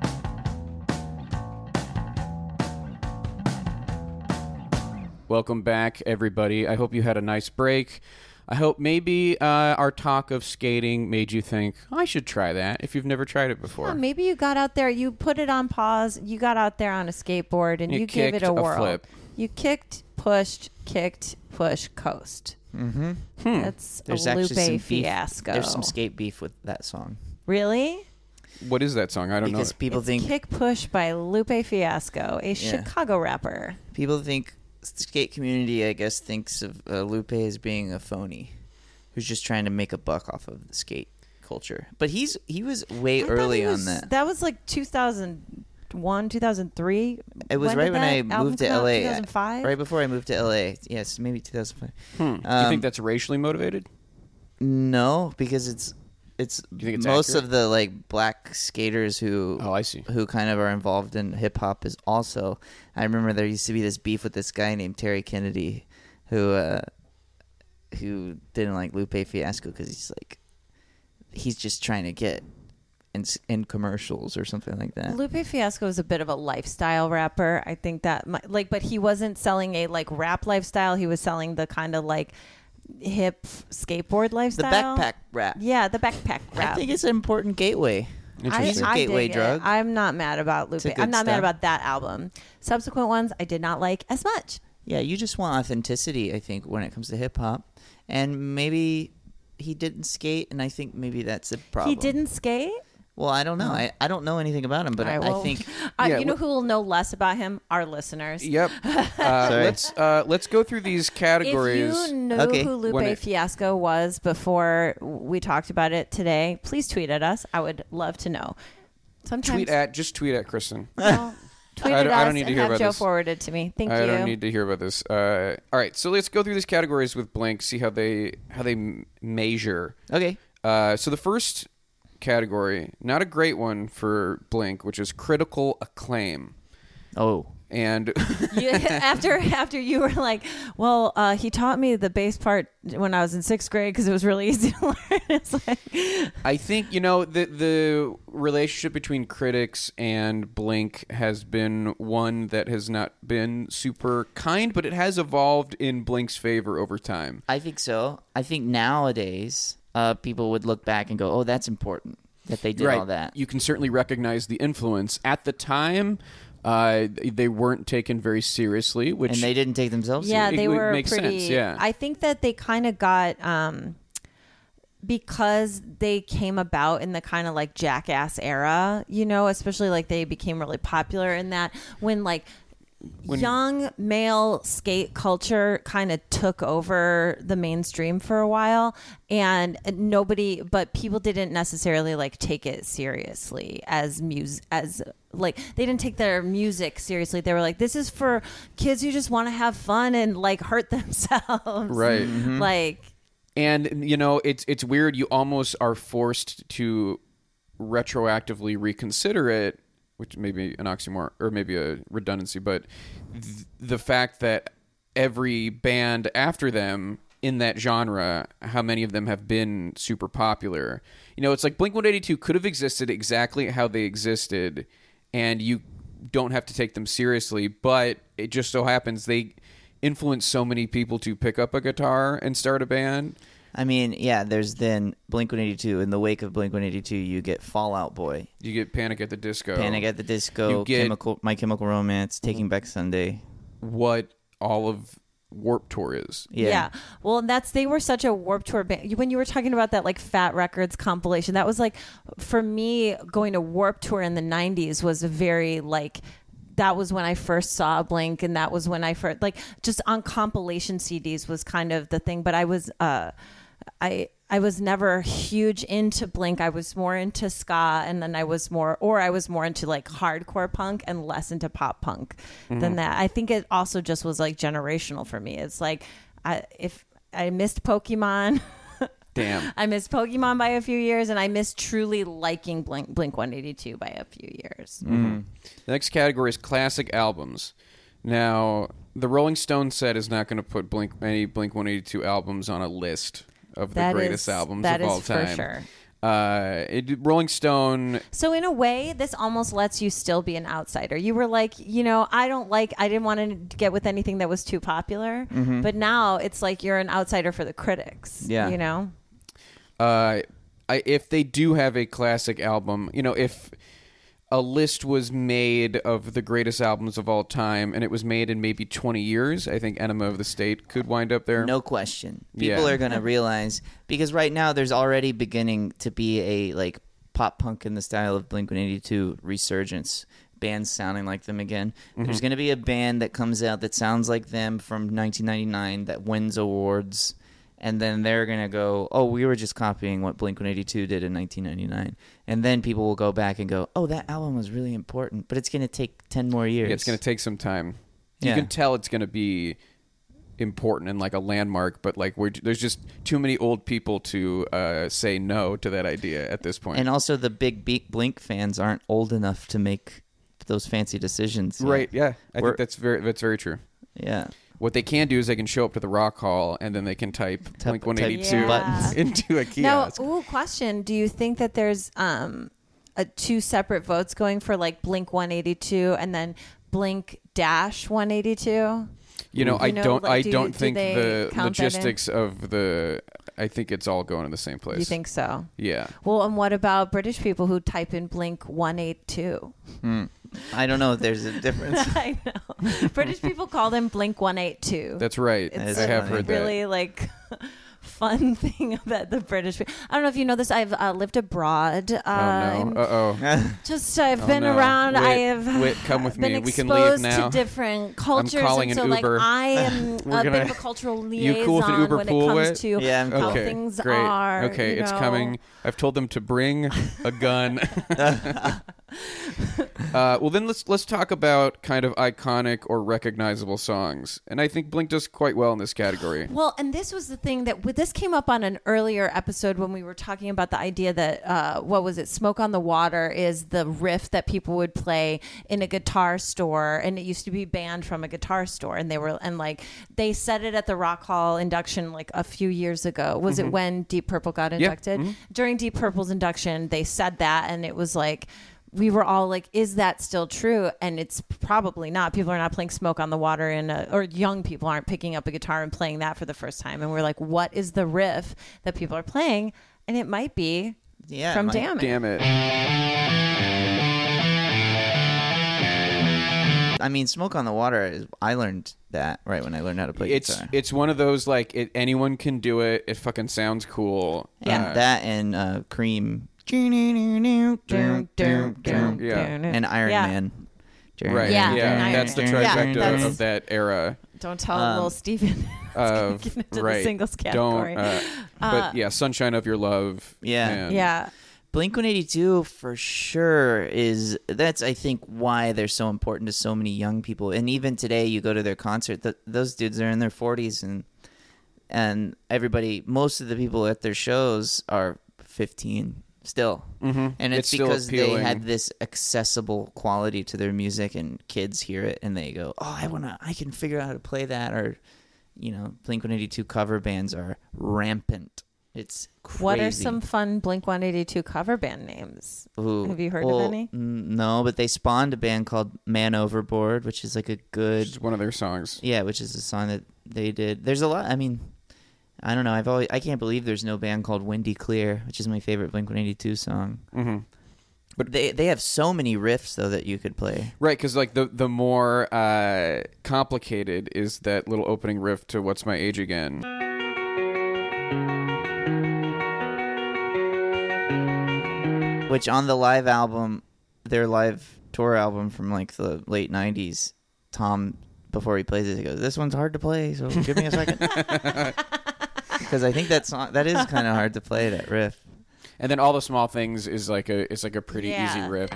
Welcome back, everybody. I hope you had a nice break. I hope maybe uh, our talk of skating made you think, I should try that if you've never tried it before. Yeah, maybe you got out there, you put it on pause, you got out there on a skateboard, and You you, gave it kicked a a whirl. flip. You kicked, pushed, kicked, push, coast. Mm-hmm. That's There's a actually Lupe some beef. fiasco. There's some skate beef with that song Really? What is that song? I don't because know. people It's think Kick Push by Lupe Fiasco, a Chicago rapper. people think the skate community, I guess, thinks of uh, Lupe as being a phony who's just trying to make a buck off of the skate culture. But he's he was way I thought early he was- on that. That was like two thousand one, two thousand three. It was When right did when that I album moved to come out? L A. two thousand five? Right before I moved to L A. Yes, maybe two thousand five. Hmm. Do you Um, think that's racially motivated? No, because it's it's, you think it's most accurate? of the like black skaters who Oh, I see. who kind of are involved in hip hop is also. I remember there used to be this beef with this guy named Terry Kennedy, who uh, who didn't like Lupe Fiasco because he's like he's just trying to get in in commercials or something like that. Lupe Fiasco is a bit of a lifestyle rapper. I think that, might, like, but he wasn't selling a like rap lifestyle. He was selling the kind of like hip skateboard The lifestyle. backpack rap. Yeah, the backpack rap. I think it's an important gateway. I, He's Interesting. a I gateway dig drug. It. I'm not mad about Lupe. It's a good I'm not mad stuff. about that album. Subsequent ones I did not like as much. Yeah, you just want authenticity, I think, when it comes to hip hop. And maybe he didn't skate, and I think maybe that's a problem. He didn't skate. Well, I don't know. I, I don't know anything about him, but All right, I, well, I think uh, Yeah, you know wh- who will know less about him? Our listeners. Yep. Uh, let's uh, let's go through these categories. If you knew Okay. who Lupe When it- Fiasco was before we talked about it today, please tweet at us. I would love to know. Sometimes tweet at just tweet at Kristen. well, tweet I at don't- us I don't need to and hear have about Joe this. forward it to me. Thank I you. don't need to hear about this. Uh, all right, so let's go through these categories with Blink. See how they how they m- measure. okay. Uh, so the first category, not a great one for Blink, which is critical acclaim. Oh, And You- after after you were like, well, uh, he taught me the bass part when I was in sixth grade because it was really easy to learn. It's like, I think, you know, the the relationship between critics and Blink has been one that has not been super kind, but it has evolved in Blink's favor over time. I think so. I think nowadays uh, people would look back and go, "Oh, that's important that they did all that." You can certainly recognize the influence. At the time, uh, they weren't taken very seriously, which And they didn't take themselves yeah, it they would were make pretty. sense, yeah. I think that they kind of got um, because they came about in the kind of like Jackass era, you know, especially like they became really popular in that when like. When- young male skate culture kind of took over the mainstream for a while, and nobody but people didn't necessarily like take it seriously as music as like they didn't take their music seriously. They were like, this is for kids who just want to have fun and like hurt themselves, Right. like And you know, it's it's weird. You almost are forced to retroactively reconsider it, which may be an oxymoron or maybe a redundancy, but th- the fact that every band after them in that genre, how many of them have been super popular? You know, it's like Blink one eighty-two could have existed exactly how they existed, and you don't have to take them seriously, but it just so happens they influence so many people to pick up a guitar and start a band. I mean, yeah, there's then Blink one eighty-two. In the wake of Blink one eighty-two, you get Fall Out Boy, You get Panic at the Disco. Panic at the Disco, You get- Chemical, My Chemical Romance, Taking Back Sunday. what all of Warped Tour is. Yeah. yeah. Well, that's they were such a Warped Tour band. When you were talking about that like Fat Records compilation, that was like for me going to Warped Tour in the nineties was a very like that was when I first saw Blink, and that was when I first like just on compilation C Ds was kind of the thing. But I was uh, I. I was never huge into Blink. I was more into ska, and then I was more, or I was more into like hardcore punk and less into pop punk mm-hmm. than that. I think it also just was like generational for me. It's like I, if I missed Pokemon, damn, I missed Pokemon by a few years, and I missed truly liking Blink Blink one eighty-two by a few years. Mm-hmm. The next category is classic albums. Now, the Rolling Stone said is not going to put Blink any Blink one eighty-two albums on a list of the That greatest is- albums that of is all for time. sure. Uh, it, Rolling Stone. So in a way, this almost lets you still be an outsider. You were like, you know, I don't like, I didn't want to get with anything that was too popular. Mm-hmm. But now it's like you're an outsider for the critics. Yeah. You know? Uh, I, if they do have a classic album, you know, if a list was made of the greatest albums of all time, and it was made in maybe twenty years, I think Enema of the State could wind up there. No question. People Yeah. are going to realize, because right now there's already beginning to be a like pop punk in the style of Blink one eighty-two resurgence. Bands sounding like them again. Mm-hmm. There's going to be a band that comes out that sounds like them from nineteen ninety-nine that wins awards. And then they're going to go, oh, we were just copying what Blink one eighty-two did in nineteen ninety-nine. And then people will go back and go, oh, that album was really important. But it's going to take ten more years. Yeah, it's going to take some time. You Yeah. can tell it's going to be important and like a landmark, but like we're, there's just too many old people to uh, say no to that idea at this point. And also the big Beak Blink fans aren't old enough to make those fancy decisions. yet. right? Yeah, I We're- think that's very that's very true. Yeah. What they can do is they can show up to the Rock Hall and then they can type Type- Blink one eighty-two type buttons. into a Now, kiosk. ooh, question. Do you think that there's um, a two separate votes going for like Blink one eighty-two and then Blink dash one eighty-two? You know, You I know, don't. like, I do- don't do think they the count that in? logistics of the. I think it's all going in the same place. You think so? Yeah. Well, and what about British people who type in Blink one eighty-two? I don't know if there's a difference. I know. British people call them Blink one eighty-two. That's right. It's I have funny. heard that. really like fun thing about the British people. I don't know if you know this. I've uh, lived abroad. Uh, Oh I'm no! Uh oh. Just I've Oh, been no. around. I Whit, have Whit, come with been me. We can exposed leave now. to different cultures, calling and an so Uber. like I am We're a bit gonna- of a cultural You liaison cool with an Uber when pool, it comes Whit? to Yeah, I'm how cool. Okay, things great. are. Okay, you it's know. coming. I've told them to bring a gun. uh, well, then let's let's talk about kind of iconic or recognizable songs, and I think Blink does quite well in this category. Well, and this was the thing that this came up on an earlier episode when we were talking about the idea that uh, what was it? Smoke on the Water is the riff that people would play in a guitar store, and it used to be banned from a guitar store, and they were and like they said it at the Rock Hall induction like a few years ago. Was Mm-hmm. it when Deep Purple got inducted? During Deep Purple's induction, they said that, and it was like. We were all like, is that still true? And it's probably not. People are not playing Smoke on the Water, and or young people aren't picking up a guitar and playing that for the first time. And we're like, what is the riff that people are playing? And it might be Yeah, from it might- Damn It. Damn it! I mean, Smoke on the Water is. I learned that right when I learned how to play It's guitar. it's one of those like it, anyone can do it. It fucking sounds cool. and Uh, that and uh, Cream Dun, dun, dun, Yeah. dun. and Iron Yeah. Man. Right. Yeah, Yeah. and Iron That's the Man. trifecta Yeah, that's- of that era. Don't tell Um, little Steven. Of Get into the right. singles Don't. category. Uh, but yeah, Sunshine of Your Love. Yeah. man. Yeah. Blink one eighty-two for sure is that's I think why they're so important to so many young people. And even today you go to their concert, th- those dudes are in their forties and and everybody most of the people at their shows are fifteen still. Mm-hmm. And it's, It's still because they appealing. had this accessible quality to their music and kids hear it and they go, "Oh, I want to I can figure out how to play that." Or you know, Blink one eighty-two cover bands are rampant. It's crazy. What are some fun Blink one eighty-two cover band names? Ooh, Have you heard well, of any? mm, No, but they spawned a band called Man Overboard, which is like a good, Which is one of their songs. yeah, which is a song that they did. There's a lot. I mean, I don't know. I've always, I can't believe there's no band called Windy Clear, which is my favorite Blink one eighty-two song. Mm-hmm. But they they have so many riffs though that you could play. Right, because like the the more uh, complicated is that little opening riff to "What's My Age Again." Which on the live album, their live tour album from like the late nineties, Tom, before he plays it, he goes, "This one's hard to play, so give me a second." Because I think that song, that is kind of hard to play, that riff. And then All the Small Things is like a it's like a pretty Yeah. easy riff.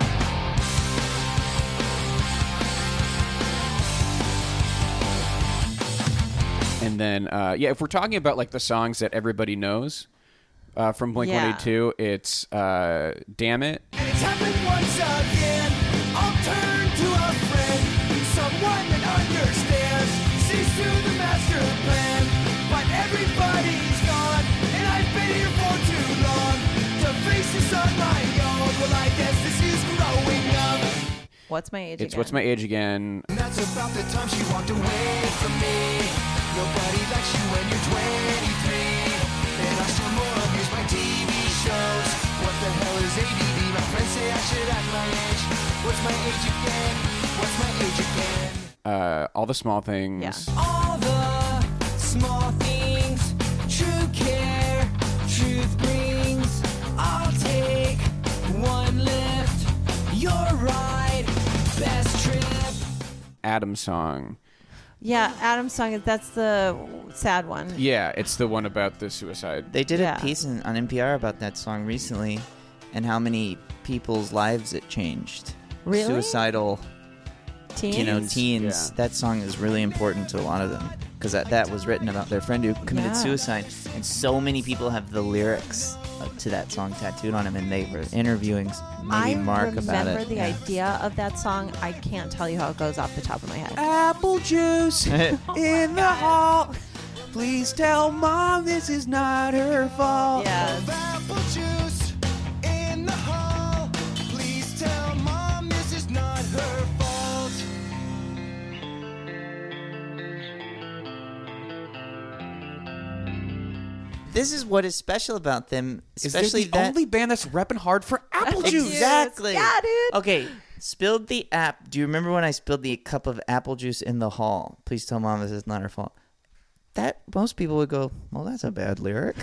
And then uh, yeah, if we're talking about like the songs that everybody knows uh, from Blink Yeah. one eighty-two, it's uh, "Damn It." And it's happened once again. I'll turn to a friend, someone that understands, sees through the master plan. But everybody's gone, and I've been here for too long to face this on my own. Well, I guess this is growing up. What's my age It's again? "What's My Age Again." And that's about the time she walked away from me. Nobody likes you when you're twenty-three. And I still more abuse my T V shows. What the hell is A D D? My friends say I should act my age. What's my age again? What's my age again? Uh, "All the Small Things." Yeah. All the small things, true care, truth brings. I'll take one lift. You're right, best trip. Adam's song. Yeah, Adam's song. That's the sad one. Yeah, it's the one about the suicide. They did Yeah. a piece in, on N P R about that song recently, and how many people's lives it changed. Really? Suicidal, Teens? you know, teens. Yeah. That song is really important to a lot of them because that, that was written about their friend who committed Yeah. suicide, and so many people have the lyrics uh, to that song tattooed on them, and they were interviewing s- maybe I Mark remember about it. the Yeah. idea of that song. I can't tell you how it goes off the top of my head. Apple juice in the hall. Please tell Mom this is not her fault. Yeah. Apple juice in the hall. Please tell Mom this is not her fault. This is what is special about them, Is they're especially the that. only band that's repping hard for apple juice. Exactly. Yeah, dude. Okay, spilled the app. Do you remember when I spilled the cup of apple juice in the hall? Please tell Mom this is not her fault. That most people would go, well, that's a bad lyric.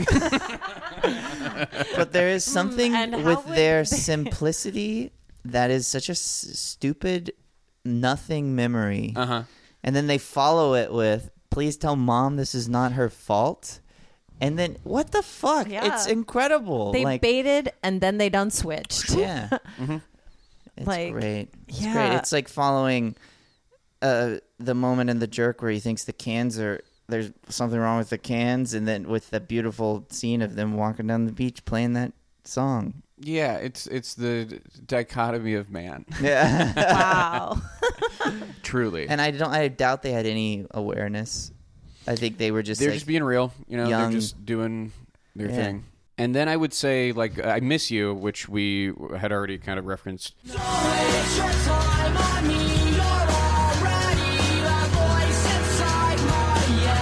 But there is something and how with would their they- simplicity that is such a s- stupid, nothing memory. Uh huh. And then they follow it with, please tell Mom this is not her fault. And then, what the fuck? Yeah. It's incredible. They like, baited and then they done switched. yeah. It's Like, great. It's great. yeah. It's like following uh, the moment in The Jerk where he thinks the cans are, there's something wrong with the cans, and then with the beautiful scene of them walking down the beach playing that song. Yeah, it's it's the dichotomy of man. Yeah. Wow. Truly. And I don't, I doubt they had any awareness. I think they were just they're like, just being real, you know. young. They're just doing their Yeah. thing. And then I would say, like, I Miss You, which we had already kind of referenced. Don't waste your time on me. You're already a voice inside my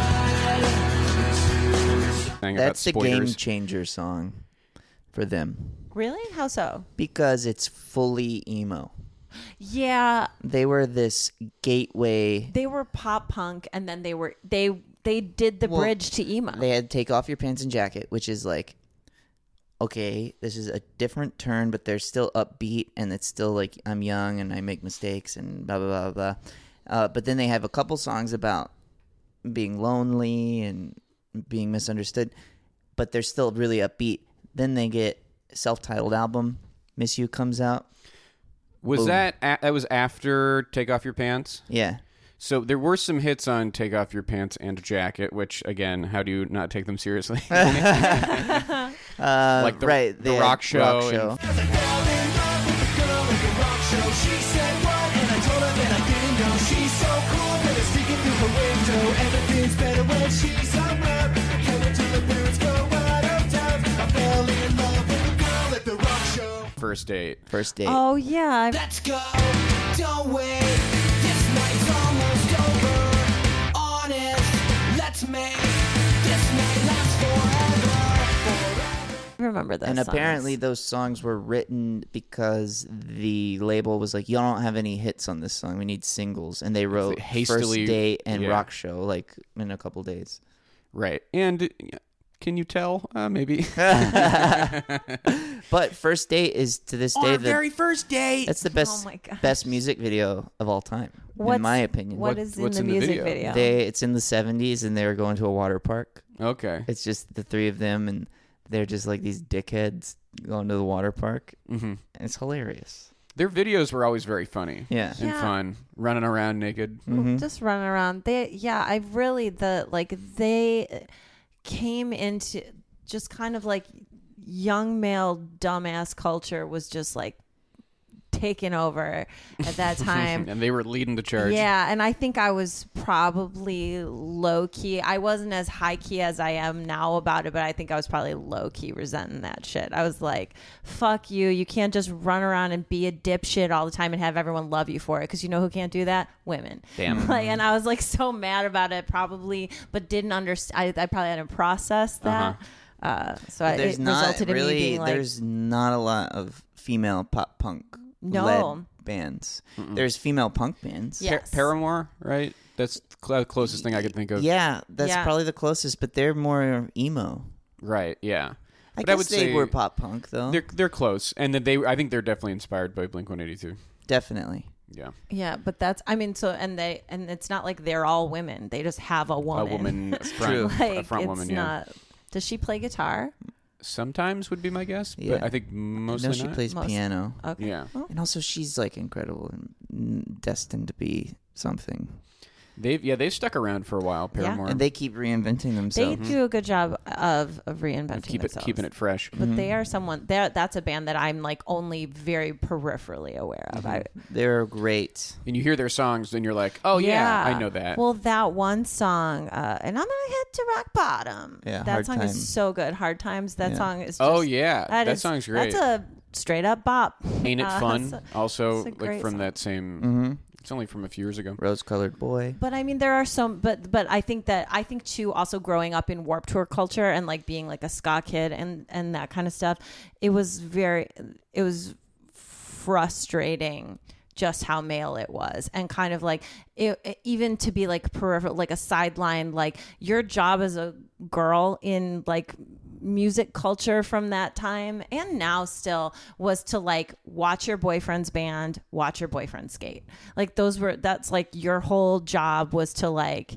head. Saying that's the about game spoilers. changer song for them Really? How so? because it's fully emo. Yeah, They were this gateway. they were pop punk, and then they were they they did the Well, bridge to emo. They had Take Off Your Pants and Jacket, which is like, okay, this is a different turn, but they're still upbeat, and it's still like, I'm young and I make mistakes and blah, blah, blah, blah. Uh, but then they have a couple songs about being lonely and being misunderstood, but they're still really upbeat. Then they get self-titled album, Miss You comes out. Was Boom. that a- that was after Take Off Your Pants? Yeah. So there were some hits on Take Off Your Pants and Jacket, which, again, how do you not take them seriously? Uh, Like the- right, the they had rock show Rock and- show. I fell in love with a girl at the rock show. She said what? And I told her that I didn't know. She's so cool that it's sneaking through her window. Everything's better when she's around. Can't wait till the parents go out of town. I fell in love with a girl at the rock show. First date. First date. oh yeah, Let's go, don't wait. This night's almost over. Honest, let's make this night last forever. I remember those. And songs. apparently those songs were written because the label was like, you don't have any hits on this song. We need singles. And they wrote hastily- First Date and yeah. Rock Show like in a couple days. Right. And Can you tell? Uh, maybe. But First Date is to this day Our the very first date. that's the best Oh my gosh. best music video of all time, What's- in my opinion. What What- is in what's the in the music video? video? They it's in the seventies and they were going to a water park. Okay. It's just the three of them and they're just like these dickheads going to the water park. hmm And it's hilarious. Their videos were always very funny Yeah. and Yeah. fun, running around naked. Mhm. Just running around. They, yeah, I really the like they came into just kind of like young male dumbass culture was just like taken over at that time. And they were leading the charge. Yeah, and I think I was probably low key. I wasn't as high key as I am now about it, but I think I was probably low key resenting that shit. I was like, fuck you. You can't just run around and be a dipshit all the time and have everyone love you for it. Because you know who can't do that? Women. Damn. Like, and I was like so mad about it probably, but didn't understand. I, I probably hadn't processed that. Uh-huh. Uh, so I, There's it not resulted in really me being like, there's not a lot of female pop punk No. led bands. There's female punk bands. Yeah. Par- Yes. Paramore, right? That's the closest thing I could think of. Yeah, that's Yeah. probably the closest, but they're more emo. Right. Yeah. I But guess I would they say were pop punk though. They're they're close, and then they I think they're definitely inspired by Blink one eighty-two. Definitely. Yeah. yeah, but that's, I mean, so, and they, and it's not like they're all women. They just have a woman. A woman, a front, True. a Like, front it's woman. Yeah. not, does she play guitar? Sometimes would be my guess, Yeah. but I think mostly no, she not. plays Most- piano. Okay. Yeah. And also she's like incredible and mm, destined to be something. They've yeah they've stuck around for a while. Yeah. Paramore. And they keep reinventing They themselves. do a good job of, of reinventing keep it themselves. keeping it fresh. But they are someone, they're, that's a band that I'm like only very peripherally aware of. I, They're great. And you hear their songs, and you're like, oh yeah, I know that. Well, that one song, uh, and I'm gonna hit to rock bottom. Yeah, that Hard song Time. is so good. Hard Times. That Yeah. song is. Just, oh yeah, that, is- song's great. That's a straight up bop. Ain't it Uh, fun? so- also, it's a like great from song. that same. Mm-hmm. It's only from a few years ago. Rose Colored Boy. But I mean, there are some, but but I think that I think too. Also, growing up in Warped Tour culture and like being like a ska kid and and that kind of stuff, it was very, it was frustrating just how male it was, and kind of like it, it- even to be like peripheral, like a sideline. Like your job as a girl in like music culture from that time and now still was to like watch your boyfriend's band, watch your boyfriend skate. Like those were, that's like your whole job was to like,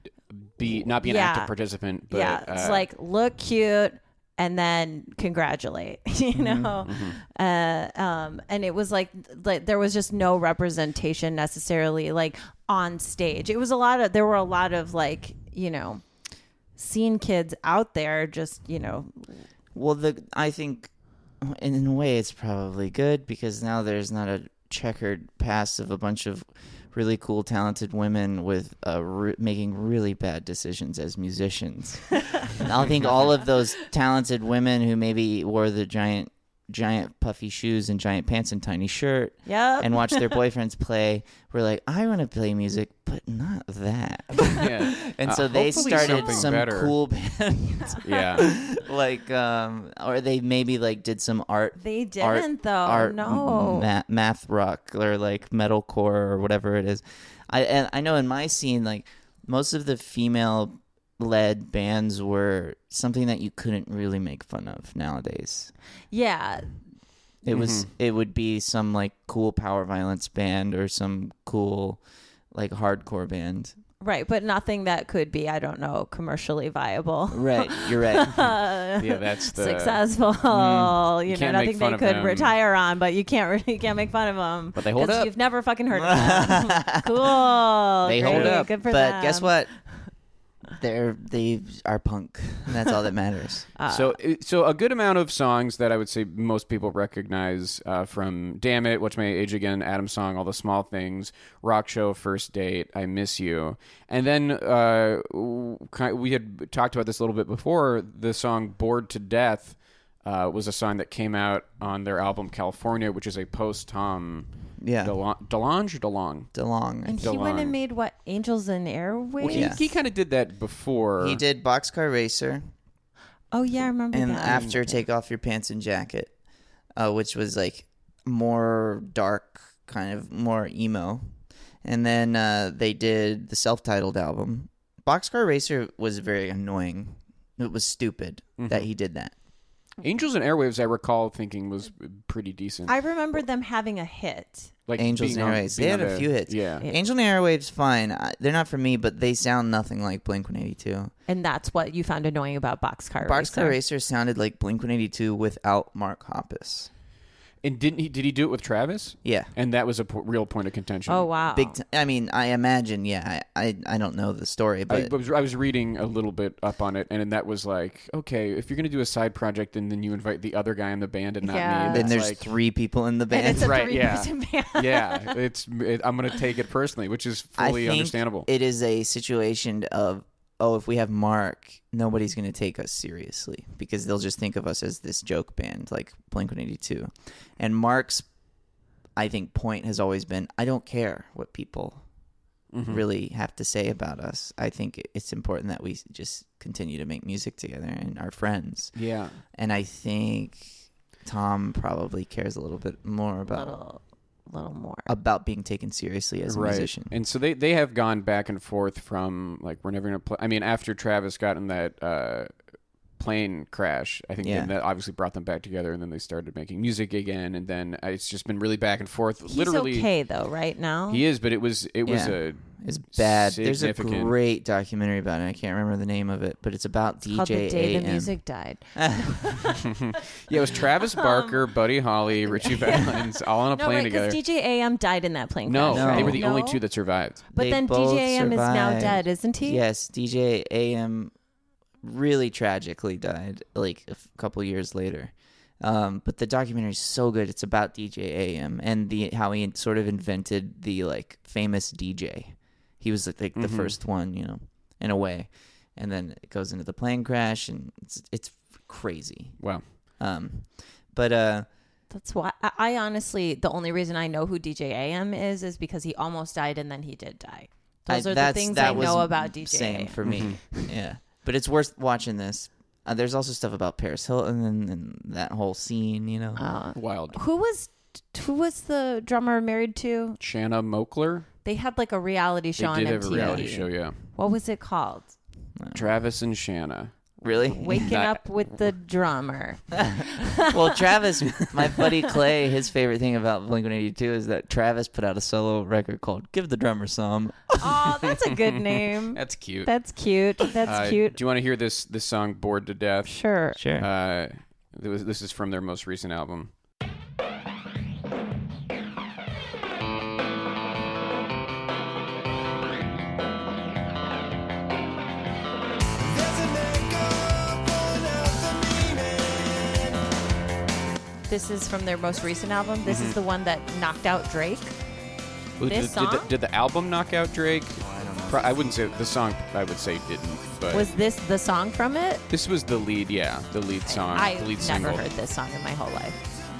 Be not be an Yeah. active participant, but yeah, it's uh, like look cute and then congratulate, you know? Uh, um, and it was like, like there was just no representation necessarily like on stage. It was a lot of, there were a lot of like, you know, scene kids out there just, you know, Well, the I think in a way it's probably good because now there's not a checkered past of a bunch of really cool, talented women with uh, re- making really bad decisions as musicians. I think all of those talented women who maybe wore the giant, giant puffy shoes and giant pants and tiny shirt Yep. and watched their boyfriends play were like, I want to play music, but not that. yeah. And Uh, so they hopefully started something some better. cool bands. Yeah. like um or they maybe like did some art They art- didn't though. art no. ma- math rock or like metalcore or whatever it is. I and I know in my scene like most of the female led bands were something that you couldn't really make fun of nowadays. Yeah. It was Mm-hmm. it would be some like cool power violence band or some cool like hardcore band. Right. But nothing that could be, I don't know, commercially viable. Right, you're right. Yeah, that's the Successful, you know, can't make nothing fun they of could them. retire on, but you can't really you can't make fun of them. But they hold up. You've never fucking heard of them. Cool. They hold Great. up. Good for but them. guess what? They're they are punk. And that's all that matters. so, so a good amount of songs that I would say most people recognize uh, from "Damn It," "Watch My Age Again," Adam Song, "All the Small Things," "Rock Show," "First Date," "I Miss You," and then uh, w- ki- we had talked about this a little bit before. The song "Bored to Death" uh, was a song that came out on their album "California," which is a post-Tom Yeah. DeLonge, DeLonge or DeLong. DeLong. I And think. he went DeLong. and made what? Angels and Airwaves? Well, he, Yeah. he kind of did that before. He did Boxcar Racer Oh, yeah, I remember and that. after Take Off Your Pants and Jacket, uh, which was like more dark, kind of more emo. And then uh, they did the self-titled album. Boxcar Racer was very annoying. it was stupid Mm-hmm. that he did that. Angels and Airwaves, I recall thinking was pretty decent. I remember them having a hit. like Angels being and on- Airwaves. They being had on a the- few hits. Yeah. Angel and Airwaves, fine. I, they're not for me, but they sound nothing like Blink one eighty-two. And that's what you found annoying about Boxcar Boxcar Racer. Racer sounded like Blink one eighty-two without Mark Hoppus. And didn't he? Did he do it with Travis? Yeah. And that was a po- real point of contention. Oh, wow. Big. T- I mean, I imagine. Yeah, I, I, I don't know the story, I, but I was I was reading a little bit up on it, and that was like, okay, if you're gonna do a side project and then you invite the other guy in the band and not Yeah. me, then that's there's like, three people in the And band. it's a Right, yeah. three-person band. yeah, it's it, I'm gonna take it personally, which is I fully think understandable. it is a situation of, oh, if we have Mark, nobody's going to take us seriously because they'll just think of us as this joke band like Blink one eighty-two. And Mark's, I think, point has always been, I don't care what people Mm-hmm. really have to say about us. I think it's important that we just continue to make music together and are friends. yeah, And I think Tom probably cares a little bit more A about little, little more. about being taken seriously as a right. musician. And so they they have gone back and forth from like we're never gonna play. I mean, after Travis got in that uh, plane crash, I think Yeah. then that obviously brought them back together, and then they started making music again, and then uh, it's just been really back and forth. He's Literally, okay, though, right now? he is, but it was it was Yeah. a It's bad. There's a significant- great documentary about it. I can't remember the name of it, but it's about It's called D J The Day A the M. Music Died. yeah. It was Travis Barker, Buddy Holly, Richie Valens, all on a No, plane right, together. because D J A M died in that plane No, crash. they right? were the only No? two that survived. But They then both D J A M is now survived. dead, isn't he? Yes, D J A M really tragically died like a f- couple years later. Um, but the documentary is so good. It's about D J A M and the how he sort of invented the like famous D J. He was like the Mhm. first one, you know, in a way. And then it goes into the plane crash, and it's it's crazy. Wow. Um, but uh, That's why I, I honestly, the only reason I know who D J A M is is because he almost died and then he did die. Those I- are the that's- things that I was know about D J A M. Same for me. Yeah, but it's worth watching this. Uh, there's also stuff about Paris Hilton and, and that whole scene. You know, Uh, Wild. who was who was the drummer married to? Shanna Mokler. They had like a reality show They did on have M T V. a reality show, yeah. What was it called? Travis and Shanna. really? Waking That- Up with the Drummer. Well, Travis, my buddy Clay, his favorite thing about Blink one eighty-two is that Travis put out a solo record called "Give the Drummer Some." Oh, that's a good name. That's cute. That's cute. That's Uh, cute. Do you want to hear this this song "Bored to Death"? Sure. Sure. Uh, it was- this is from their most recent album. There's an echo born of the meaning. This is from their most recent album. This Mm-hmm. is the one that knocked out Drake. Well, This did, did, the, song? did the album knock out Drake? I don't know. Pro- I wouldn't say the song. I would say didn't. But Was this the song from it? this was the lead. Yeah, the lead song. I've the lead never single. heard this song in my whole life.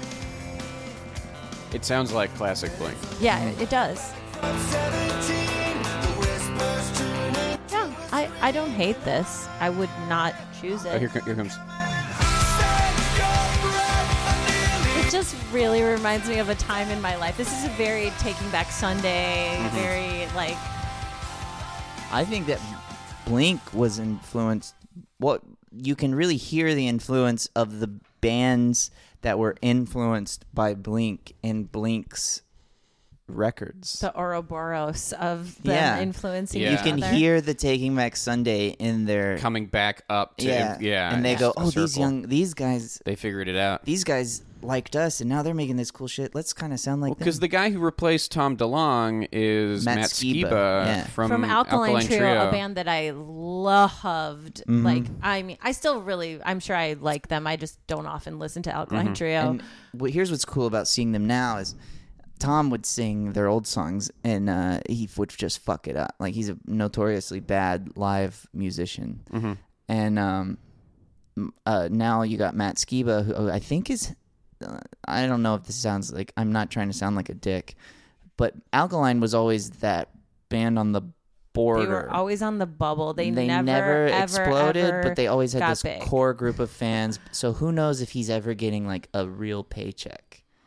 It sounds like classic Blink. Yeah, it does. seventeen, the whispers turning. Yeah, I, I don't hate this. I would not choose Oh, it. here, co- here comes. Set your breath, a lily. It just really reminds me of a time in my life. This is a very Taking Back Sunday, Mm-hmm. very like I think that Blink was influenced. What you can really hear the influence of the bands that were influenced by Blink in Blink's records. the Ouroboros of them Yeah. influencing you each can other. hear the Taking Back Sunday in their Coming back up to yeah, yeah, and they it's go, a oh, these circle. young, these guys, They figured it out. these guys liked us, and now they're making this cool shit. Let's kind of sound like Because them. the guy who replaced Tom DeLonge is Matt Matt, Skiba, Skiba, yeah. from, from Alkaline, Alkaline Trio, a band that I loved. Mm-hmm. Like, I mean, I still really, I'm sure I like them. I just don't often listen to Alkaline Mm-hmm. Trio. And wh- here's what's cool about seeing them now is Tom would sing their old songs, and uh, he would just fuck it up. Like, he's a notoriously bad live musician. Mm-hmm. And um, m- uh, now you got Matt Skiba, who who I think is, uh, I don't know if this sounds like, I'm not trying to sound like a dick, but Alkaline was always that band on the border. They were always on the bubble. They, They never, never ever, exploded, ever but they always had got this big. core group of fans. So who knows if he's ever getting like a real paycheck?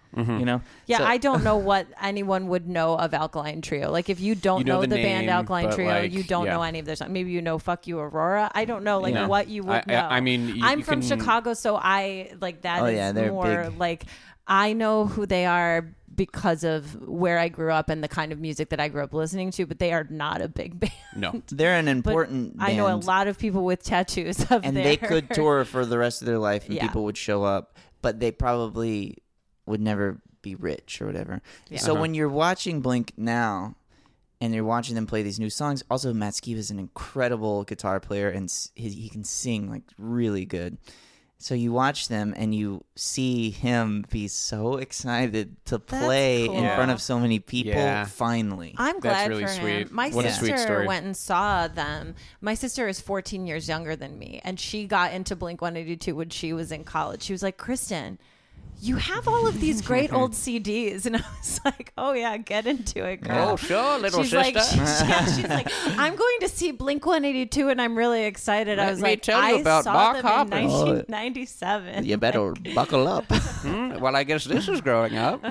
You know? Yeah, So- I don't know what anyone would know of Alkaline Trio. Like, if you don't You know know, the the, band name, Alkaline but, Trio, like, you don't yeah. know any of their songs. Maybe you know "Fuck You, Aurora." I don't know, like No. what you would I- I- know. I mean, you- I'm you from can- Chicago, so I like that Oh, is yeah, they're more big. like I know who they are because of where I grew up and the kind of music that I grew up listening to. But they are not a big band. No. They're an But important I know a band. lot of people with tattoos of and their... they could tour for the rest of their life and Yeah. people would show up, but they probably would never be rich or whatever. Yeah. So Uh-huh. when you're watching Blink now and you're watching them play these new songs, also Matt Skiba is an incredible guitar player and s- he, he can sing like really good. So you watch them and you see him be so excited to That's play in cool. front of so many people Yeah. finally. I'm That's glad really for sweet. him. My What a sister sweet story. went and saw them. My sister is fourteen years younger than me, and she got into Blink one eighty-two when she was in college. She was like, "Kristen, you have all of these great old C Ds," and I was like, "Oh yeah, get into it, girl." Oh, sure, little she's sister. Like, she's, yeah, she's like, "I'm going to see Blink one eighty-two, and I'm really excited." I Let was me like, tell you "I about saw Mark them Hoppus." in Oh. nineteen ninety-seven." You better buckle up. Hmm, well, I guess this is growing up.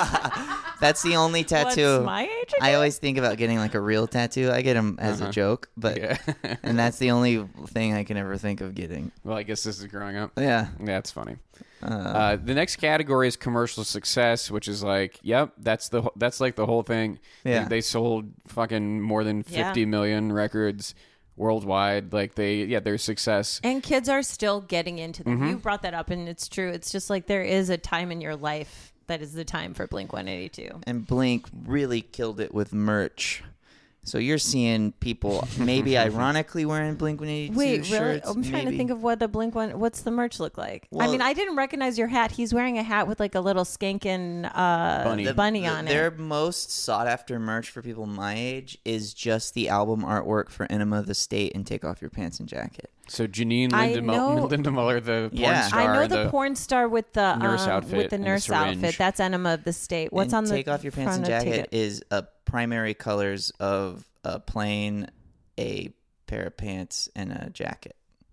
That's the only tattoo. What's my age? I again? always think about getting like a real tattoo. I get them as Uh-huh. a joke, but Yeah. and that's the only thing I can ever think of getting. Well, I guess this is growing up. Yeah. Yeah, that's funny. Uh, the next category is commercial success, which is like, yep, that's the wh- that's like the whole thing. Yeah. They, they sold fucking more than Yeah. fifty million records worldwide. Like they, yeah, their success. And kids are still getting into them. Mm-hmm. You brought that up, and it's true. It's just like there is a time in your life that is the time for Blink one eighty-two. And Blink really killed it with merch. So you're seeing people maybe ironically wearing Blink one eighty-two Wait, really? shirts. I'm trying to maybe. think of what the Blink one. What's the merch look like? I Well- mean, I didn't recognize your hat. He's wearing a hat with like a little skankin' uh, Bunny. The- bunny the- on Their it. most sought after merch for people my age is just the album artwork for Enema of the State and Take Off Your Pants and Jacket. So Janine I Linda, know- Mu- Linda Muller, the porn Yeah. star, I know and the, porn star with the nurse um, outfit with the and the nurse syringe. outfit. That's Enema of the State. What's and on the Take Off Your Pants and front of Jacket Take It? is a primary colors of a plain, a pair of pants, and a jacket.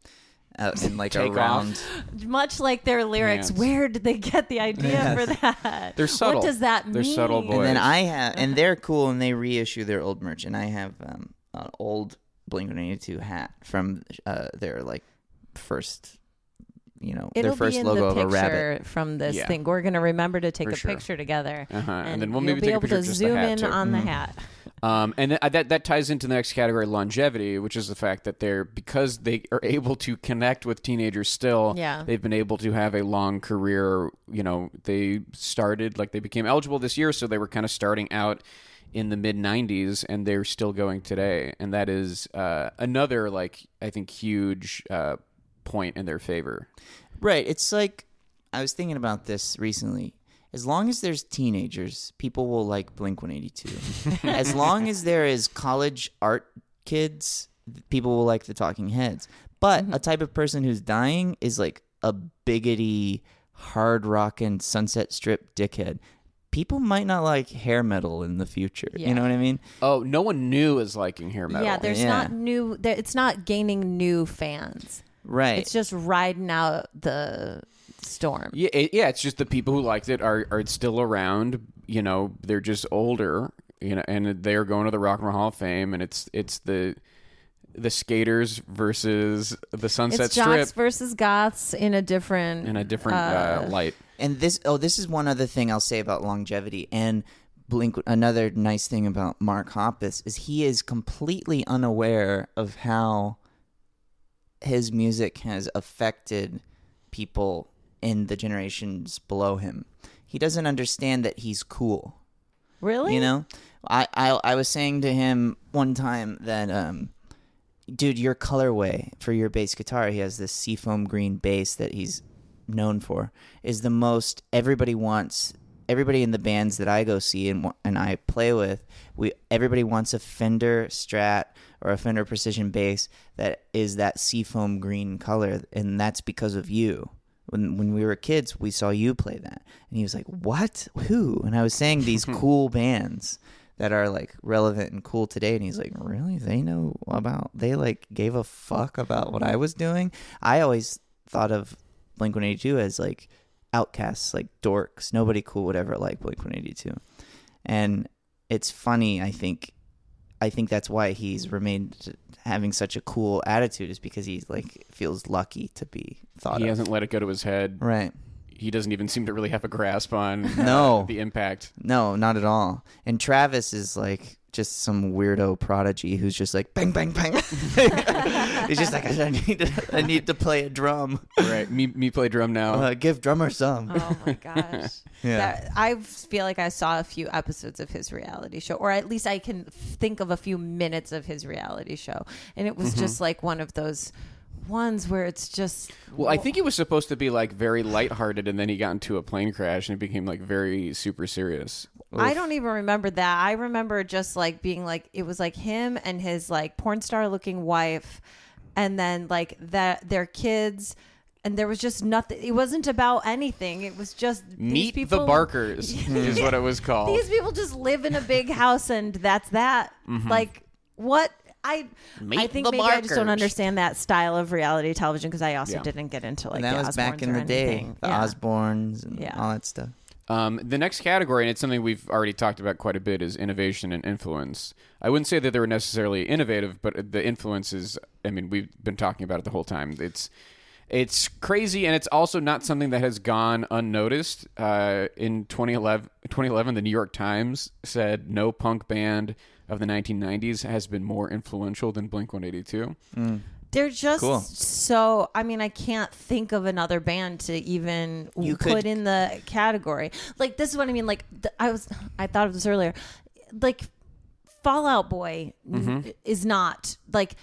Uh, and like a Take off. round. Much like their lyrics. Pants. Where did they get the idea for that? They're subtle. What does that They're mean? subtle boys. And then I have, and they're cool, and they reissue their old merch. And I have um, an old Blink one eighty-two hat from uh, their like first, you know, It'll their first be in logo the of a rabbit. picture from this Yeah. thing. We're gonna remember to take For a sure. picture together, Uh-huh. And and, then we'll you'll maybe be take a able picture to of just the zoom hat, in too. on the hat. Um, and th- that that ties into the next category, longevity, which is the fact that they're because they are able to connect with teenagers still. Yeah. They've been able to have a long career. You know, they started like they became eligible this year, so they were kind of starting out in the mid nineties, and they're still going today. And that is uh, another like I think huge uh, point in their favor. Right. It's like I was thinking about this recently. As long as there's teenagers, people will like Blink one eighty-two. As long as there is college art kids, people will like the Talking Heads. But a type of person who's dying is like a biggity, hard rockin' Sunset Strip dickhead. People might not like hair metal in the future. Yeah. You know what I mean? Oh, no one new is liking hair metal. Yeah, there's Yeah. not new. There, it's not gaining new fans. Right. It's just riding out the storm. Yeah, it, yeah. It's just the people who liked it are are still around. You know, they're just older. You know, and they're going to the Rock and Roll Hall of Fame, and it's it's the the skaters versus the Sunset It's Strip jocks versus goths in a different in a different uh, light. And this, oh, this is one other thing I'll say about longevity. And Blink, another nice thing about Mark Hoppus is he is completely unaware of how his music has affected people in the generations below him. He doesn't understand that he's cool. Really? You know, I, I I was saying to him one time that, um, dude, your colorway for your bass guitar, he has this seafoam green bass that he's known for, is the most everybody wants. Everybody in the bands that I go see and and I play with, we everybody wants a Fender Strat or a Fender Precision bass that is that seafoam green color, and that's because of you. When when we were kids, we saw you play that. And he was like, what? Who? And I was saying these cool bands that are like relevant and cool today. And he's like, really? They know about, they like gave a fuck about what I was doing? I always thought of Blink one eighty-two as like outcasts, like dorks. Nobody cool would ever like Blink one eighty-two. And it's funny, I think. I think that's why he's remained having such a cool attitude, is because he like feels lucky to be thought He of. hasn't let it go to his head. Right. He doesn't even seem to really have a grasp on uh, No. the impact. No, not at all. And Travis is like just some weirdo prodigy who's just like bang bang bang. He's just like, I need to, I need to play a drum. Right. Me, me play drum now. Uh, give drummer some. Oh my gosh. Yeah. That, I feel like I saw a few episodes of his reality show, or at least I can think of a few minutes of his reality show. And it was Mm-hmm. just like one of those ones where it's just. Well, I think it was supposed to be like very lighthearted, and then he got into a plane crash and it became like very super serious. I don't even remember that. I remember just like being like, it was like him and his like porn star looking wife, and then like that their kids. And there was just nothing. It wasn't about anything. It was just these Meet people, the Barkers is what it was called. These people just live in a big house, and that's that. Like what I Meet I think the maybe I just don't Barkers. understand that style of reality television, because I also Yeah. didn't get into like And that the was back Osbournes in or the day. anything. The Yeah. Osbournes and Yeah. all that stuff. Um, the next category, and it's something we've already talked about quite a bit, is innovation and influence. I wouldn't say that they were necessarily innovative, but the influence is, I mean, we've been talking about it the whole time. It's it's crazy, and it's also not something that has gone unnoticed. Uh, in twenty eleven, twenty eleven, the New York Times said no punk band of the nineteen nineties has been more influential than Blink one eighty-two. They're just Cool. so. I mean, I can't think of another band to even You put could- in the category. Like this is what I mean. Like th- I was, I thought of this earlier. Like Fall Out Boy Mm-hmm. is not like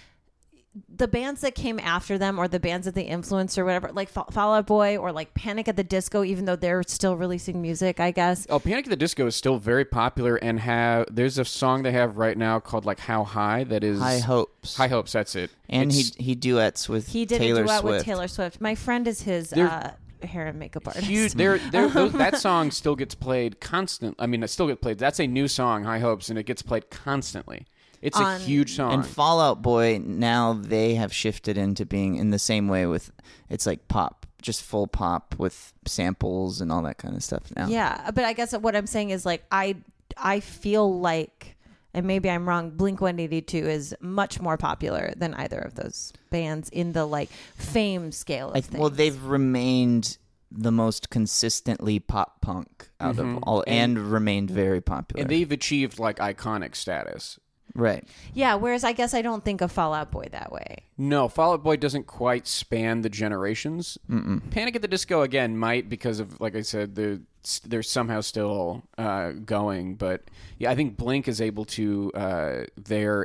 the bands that came after them, or the bands that they influenced, or whatever. Like Fall Fall Out Boy, or like Panic at the Disco, even though they're still releasing music, I guess. Oh, Panic at the Disco is still very popular, and have there's a song they have right now called like How High that is High Hopes. High Hopes. That's it. And It's he he duets with He did Taylor a duet Swift. with Taylor Swift. My friend is his They're- uh, hair and makeup artist. huge. They're, they're, those, that song still gets played constant. I mean, it still gets played. That's a new song, High Hopes, and it gets played constantly. It's a On- huge song. And Fall Out Boy, now they have shifted into being in the same way with, it's like pop, just full pop with samples and all that kind of stuff now. Yeah, but I guess what I'm saying is like I I feel like, and maybe I'm wrong, Blink one eighty-two is much more popular than either of those bands in the like fame scale of I, things. well, they've remained the most consistently pop punk out of all, and, remained very popular. and they've achieved like iconic status. right. Yeah, whereas I guess I don't think of Fall Out Boy that way. No, Fall Out Boy doesn't quite span the generations. Mm-mm. Panic at the Disco again might, because of, like I said, they're they're somehow still uh, going. But yeah, I think Blink is able to uh, their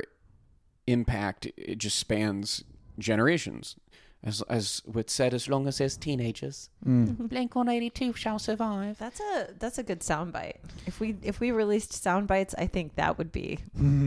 impact. It just spans generations. As as was said, as long as there's teenagers, Blink one eighty-two shall survive. That's a that's a good soundbite. If we if we released sound bites, I think that would be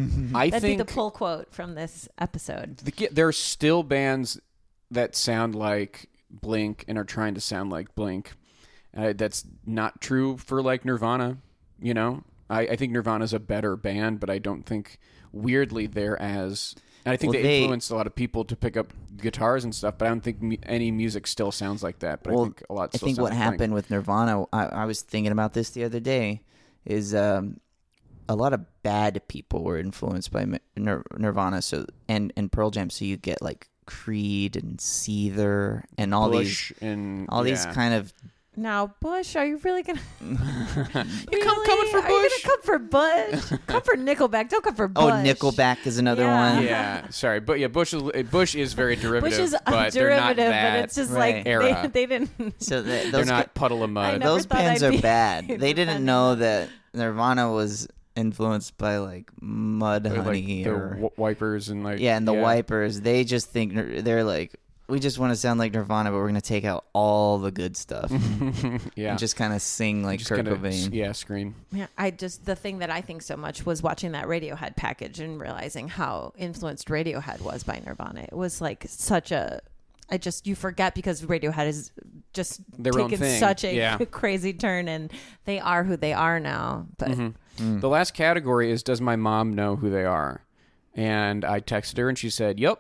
I that'd think be the pull quote from this episode. the, there are still bands that sound like Blink and are trying to sound like Blink. Uh, that's not true for like Nirvana. You know, I, I think Nirvana's a better band, but I don't think weirdly they're as. And I think Well, they, they- influenced a lot of people to pick up guitars and stuff, but I don't think mu- any music still sounds like that. But well, I think a lot. I Still think sounds what like happened Blink. with Nirvana, I, I was thinking about this the other day, is um, a lot of bad people were influenced by Mi- Nir- Nirvana, so and and Pearl Jam. So you get like Creed and Seether and all Bush these and all these yeah. kind of. Now, Bush, are you really gonna? You Really? come coming for Are you Bush? gonna come for Bush? Come for Nickelback. Don't come for Bush. Oh, Nickelback is another Yeah. one. Yeah, sorry, but yeah, Bush is Bush is very derivative, Bush is but they're not derivative, that but it's just Right. like era. they, they didn't. So the, they're those not gu- puddle of I mud. never those thought bands I'd are be bad. They didn't defending know them. that Nirvana was influenced by like Mud They're Honey like the or w- wipers and like yeah, and the Wipers. They just think Nir- they're like, we just want to sound like Nirvana, but we're gonna take out all the good stuff yeah, and just kind of sing like Just Kurt kinda, Cobain. yeah, scream. Yeah, I just the thing that I think so much was watching that Radiohead package and realizing how influenced Radiohead was by Nirvana. It was like such a. I just you forget because Radiohead is just Their own taken thing. such a Yeah. crazy turn, and they are who they are now. But Mm. The last category is, does my mom know who they are? And I texted her and she said, "Yep."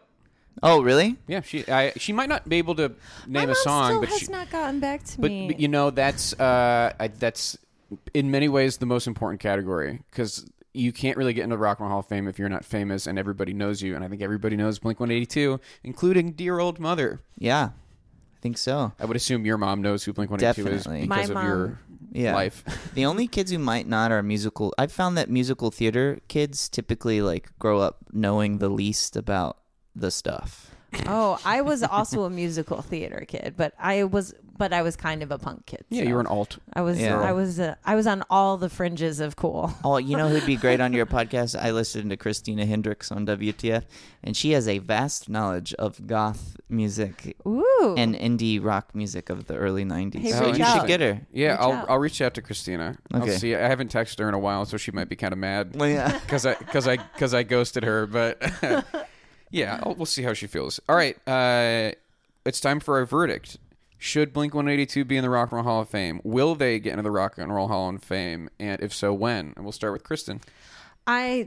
Oh, really? Yeah, she I, she might not be able to My name mom a song, still but has she, not gotten back to but, me. but you know that's uh I, that's in many ways the most important category because you can't really get into Rock and Roll Hall of Fame if you're not famous and everybody knows you. And I think everybody knows Blink one eighty-two, including dear old mother. Yeah, I think so. I would assume your mom knows who Blink one eighty-two is Definitely. because My of your mom- Yeah. life. The only kids who might not are musical. I've found that musical theater kids typically like grow up knowing the least about the stuff. Oh, I was also a musical theater kid, but I was, but I was kind of a punk kid. Yeah, so you were an alt. I was, Yeah. I was, uh, I was on all the fringes of cool. Oh, you know who'd be great on your podcast? I listened to Christina Hendricks on W T F, and she has a vast knowledge of goth music Ooh, and indie rock music of the early nineties. Hey, so reach you out. should get her. Yeah, Reach I'll out. I'll reach out to Christina. I'll Okay. see. I haven't texted her in a while, so she might be kind of mad Well, yeah. because I because I because I ghosted her. But yeah, I'll, we'll see how she feels. All right, uh, it's time for our verdict. Should Blink one eighty-two be in the Rock and Roll Hall of Fame? Will they get into the Rock and Roll Hall of Fame? And if so, when? And we'll start with Kristen. I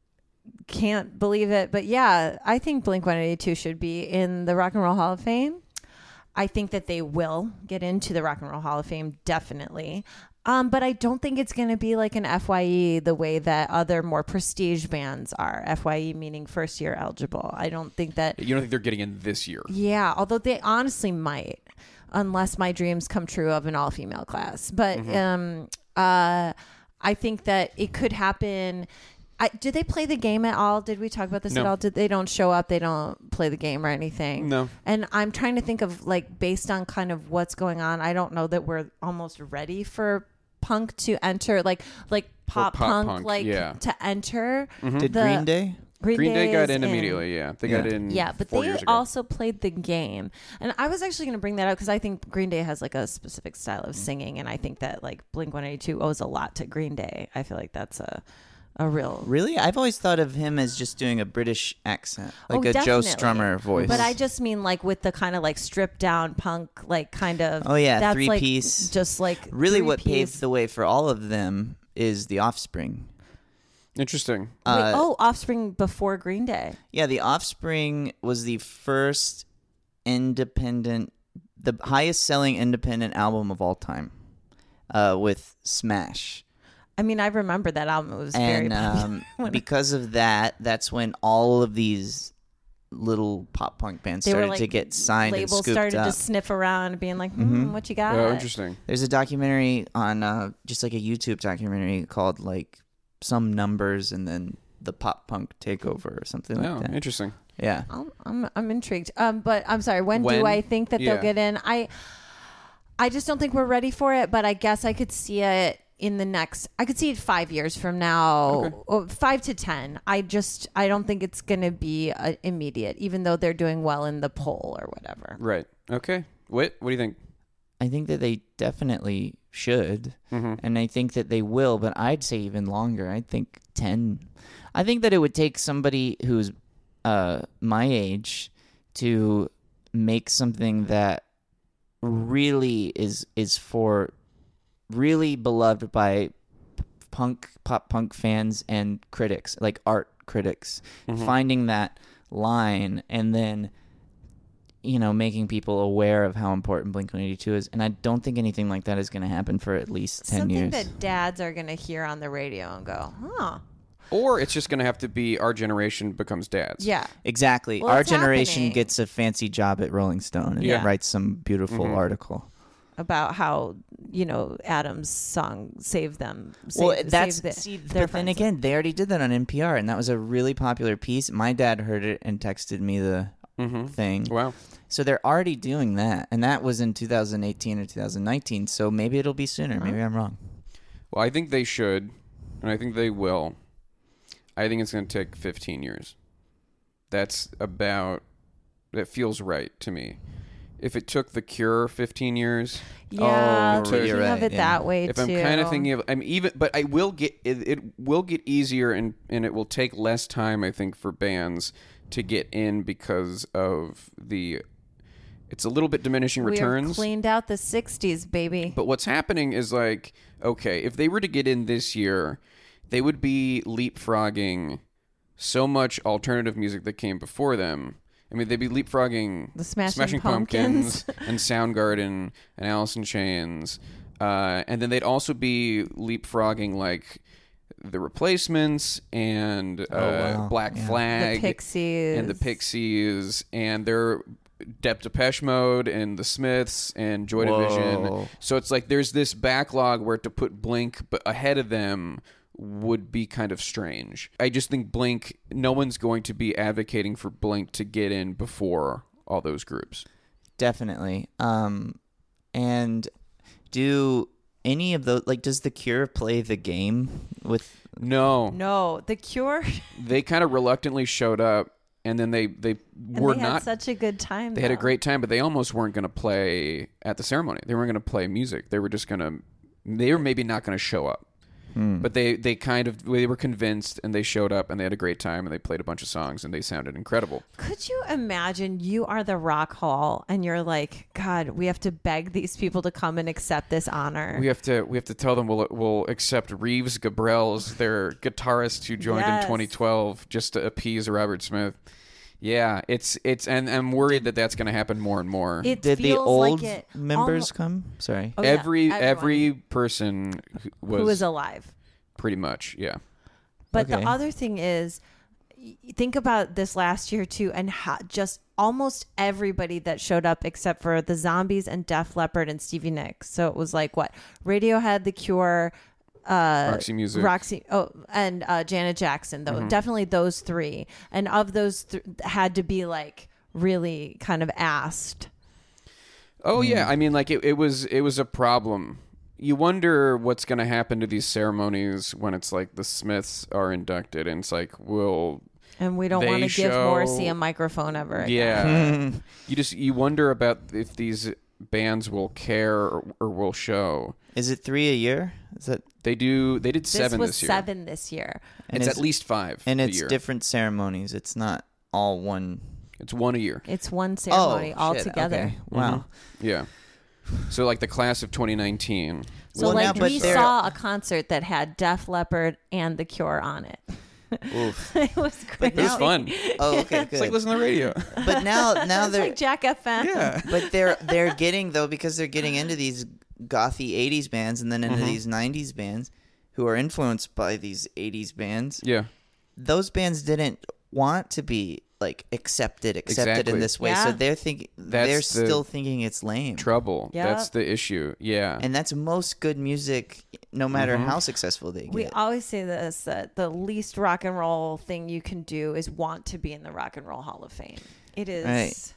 can't believe it, but yeah, I think Blink one eighty-two should be in the Rock and Roll Hall of Fame. I think that they will get into the Rock and Roll Hall of Fame, definitely. Um, but I don't think it's going to be like an F Y E the way that other more prestige bands are. F Y E meaning first year eligible. I don't think that. You don't think they're getting in this year? Yeah, although they honestly might, unless my dreams come true of an all female class. But Mm-hmm. um, uh, I think that it could happen. I, did they play the game at all? Did we talk about this No. at all? Did they don't show up? They don't play the game or anything? No. And I'm trying to think of like based on kind of what's going on. I don't know that we're almost ready for punk to enter, like like pop, pop punk, punk, like yeah. to enter. Did The- Green Day? Green Day got is in immediately. Yeah, they got Yeah. in. Yeah, but four they years ago. also played the game. And I was actually going to bring that up because I think Green Day has like a specific style of singing. And I think that like Blink one eighty-two owes a lot to Green Day. I feel like that's a, a real. Really? I've always thought of him as just doing a British accent, like Oh, a Joe definitely. Strummer voice. But I just mean like with the kind of like stripped down punk, like kind of. Oh, yeah, that's like three-piece. Just like. really, what three-piece. paved the way for all of them is The Offspring. Interesting. Wait, Uh, oh, Offspring before Green Day. Yeah, The Offspring was the first independent, the highest selling independent album of all time, uh, with Smash. I mean, I remember that album. It was very And popular. um, when- because of that, that's when all of these little pop punk bands they were started like to get signed and labels scooped started up. to sniff around, being like, hmm, "What you got?" Oh, interesting. There's a documentary on uh, just like a YouTube documentary called like Some Numbers and then the Pop Punk Takeover or something like Oh, that. interesting. Yeah. I'm, I'm I'm intrigued. Um, but I'm sorry. When, When? do I think that Yeah. they'll get in? I I just don't think we're ready for it. But I guess I could see it in the next. I could see it five years from now, Okay. or five to ten. I just I don't think it's gonna be uh, immediate, even though they're doing well in the poll or whatever. Right. Okay. Whit, what do you think? I think that they definitely should. Mm-hmm. And I think that they will, but I'd say even longer. I think ten. I think that it would take somebody who's uh, my age to make something that really is is for really beloved by punk pop punk fans and critics, like art critics. Mm-hmm. Finding that line and then you know, making people aware of how important Blink one eighty-two is. And I don't think anything like that is going to happen for at least ten Something years. that dads are gonna hear on the radio and go, huh? Or it's just going to have to be our generation becomes dads. Yeah. Exactly. Well, Our it's generation happening. gets a fancy job at Rolling Stone and Yeah. writes some beautiful Mhm. article. About how, you know, Adam's song saved them. Well, saved- that's saved the- see, their but then friends. again, they already did that on N P R, and that was a really popular piece. My dad heard it and texted me the Mm-hmm. thing. Wow. So they're already doing that, and that was in two thousand eighteen or two thousand nineteen. So maybe it'll be sooner. Maybe I'm wrong. Well, I think they should, and I think they will. I think it's going to take fifteen years. That's about, that feels right to me. If it took The Cure fifteen years, Yeah, Oh, thinking you're of right, it yeah. that way if too. I'm kind of thinking of, I'm even, but I will get, it, it will get easier and, and it will take less time, I think, for bands to get in because of the, it's a little bit diminishing we have returns. cleaned out the sixties, baby. But what's happening is like, okay, if they were to get in this year, they would be leapfrogging so much alternative music that came before them. I mean, they'd be leapfrogging The Smashing Pumpkins. Pumpkins and Soundgarden and Alice in Chains. Uh, and then they'd also be leapfrogging, like, The Replacements and uh, wow. Black Yeah. Flag. The Pixies. And the Pixies. And they're Dep Depeche Mode and the Smiths and Joy Whoa. Division. So it's like there's this backlog where to put Blink but ahead of them would be kind of strange. I just think Blink, no one's going to be advocating for Blink to get in before all those groups. Definitely. Um, and do any of those, like, does The Cure play the game with? No. No, The Cure. They kind of reluctantly showed up, and then they, they and were they had not. such a good time. They had a though. great time, but they almost weren't going to play at the ceremony. They weren't going to play music. They were just going to, they were maybe not going to show up. Hmm. But they, they kind of, they were convinced, and they showed up, and they had a great time, and they played a bunch of songs, and they sounded incredible. Could you imagine you are the Rock Hall and you're like, God, we have to beg these people to come and accept this honor. We have to we have to tell them we'll we'll accept Reeves Gabrels, their guitarist who joined Yes. in twenty twelve, just to appease Robert Smith. Yeah, it's it's and I'm worried that that's going to happen more and more. It Did the feels old like it members almo- come? Sorry. Oh, yeah, every everyone every person who was, who was alive. pretty much, yeah. But Okay. the other thing is, y- think about this last year too, and how just almost everybody that showed up except for the Zombies and Def Leppard and Stevie Nicks. So it was like what Radiohead, The Cure, uh, Roxy Music. Roxy, oh, and uh, Janet Jackson. Though Mm-hmm. definitely those three, and of those th- had to be like really kind of asked. Oh yeah, I mean like it, it was it was a problem. You wonder what's going to happen to these ceremonies when it's like the Smiths are inducted and it's like, will And we don't They want to give show- Morrissey a microphone ever again. yeah. you just you wonder about if these bands will care or, or will show. Is it three a year? Is that? They do they did This seven was this year. seven this year. And It's it's- at least five And a it's year. different ceremonies. It's not all one. It's one a year. It's one ceremony oh, all shit, together. okay. Wow. Yeah. So like the class of twenty nineteen. So Well, now, like but we they're- saw a concert that had Def Leppard and The Cure on it. Oof. It was crazy. It was fun. Oh, okay, good. It's like listen to the radio. But now, now It's they're like Jack F M. Yeah. but they're they're getting though because they're getting into these gothy eighties bands and then into Mm-hmm. these nineties bands who are influenced by these eighties bands. Yeah. Those bands didn't want to be like accepted accepted Exactly. in this way, Yeah. so they're thinking That's they're the still thinking it's lame. Trouble. Yeah. That's the issue. Yeah. And that's most good music, no matter Mm-hmm. how successful they get. We always say this, that the least rock and roll thing you can do is want to be in the Rock and Roll Hall of Fame. It is Right.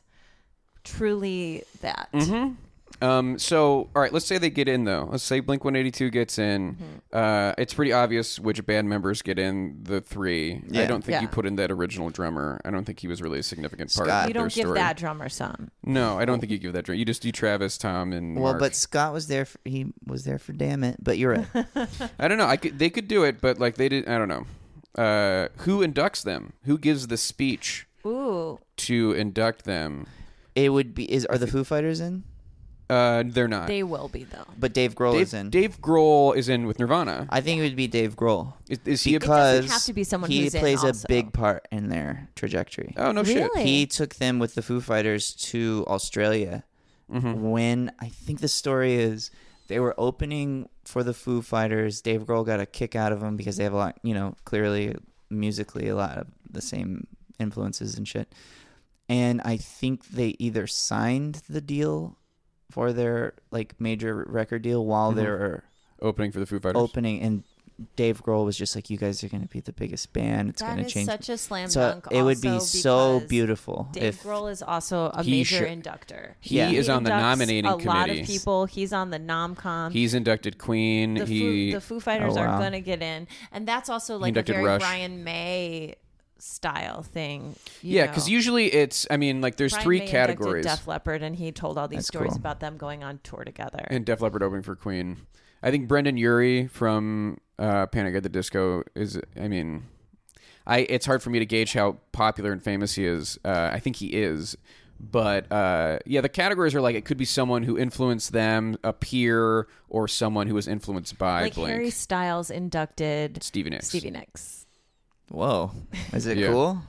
truly that. Mm-hmm. Um, so, all right, let's say they get in, though. Let's say Blink one eighty-two gets in. Mm-hmm. Uh, it's pretty obvious which band members get in, the three. I Yeah. don't think you Yeah. put in that original drummer. I don't think he was really a significant part Scott. of You their don't give story. that drummer some. No, I don't think you give that drummer. You just do Travis, Tom, and well, Mark. but Scott was there. For, he was there for damn it. But you're right. I don't know. I could, they could do it, but, like, they did. I don't know. Uh, who inducts them? Who gives the speech Ooh. to induct them? It would be. Is are the Foo Fighters in? Uh, they're not. They will be, though. But Dave Grohl Dave, is in. Dave Grohl is in with Nirvana. I think it would be Dave Grohl. Is, is he a Because have to be someone he who's in plays also. a big part in their trajectory. Oh, no shit. Really? He took them with the Foo Fighters to Australia Mm-hmm. when I think the story is they were opening for the Foo Fighters. Dave Grohl got a kick out of them because they have a lot, you know, clearly musically a lot of the same influences and shit. And I think they either signed the deal for their like major record deal while Mm-hmm. they were Opening for the Foo Fighters. opening, and Dave Grohl was just like, "You guys are going to be the biggest band. It's going That to is change." such a slam so dunk. it would be also so because beautiful Dave if Grohl is also a He major should- inductor. He Yeah. is on the inducts nominating a lot committee. of people. He's on the nom-com. He's inducted Queen. the, he Foo, the Foo Fighters Oh, are wow. going to get in, and that's also like a inducted very Rush. Brian May style thing. you yeah, know. because usually it's. I mean, like there's Brian three May inducted categories. Def Leppard, and he told all these That's stories cool. about them going on tour together. And Def Leppard opening for Queen. I think Brendan Urie from uh, Panic at the Disco is. I mean, I it's hard for me to gauge how popular and famous he is. Uh, I think he is. But uh, yeah, the categories are like it could be someone who influenced them, a peer, or someone who was influenced by like Blink. Harry Styles inducted Stevie Nicks. Stevie Nicks. Whoa, is it Yeah. cool?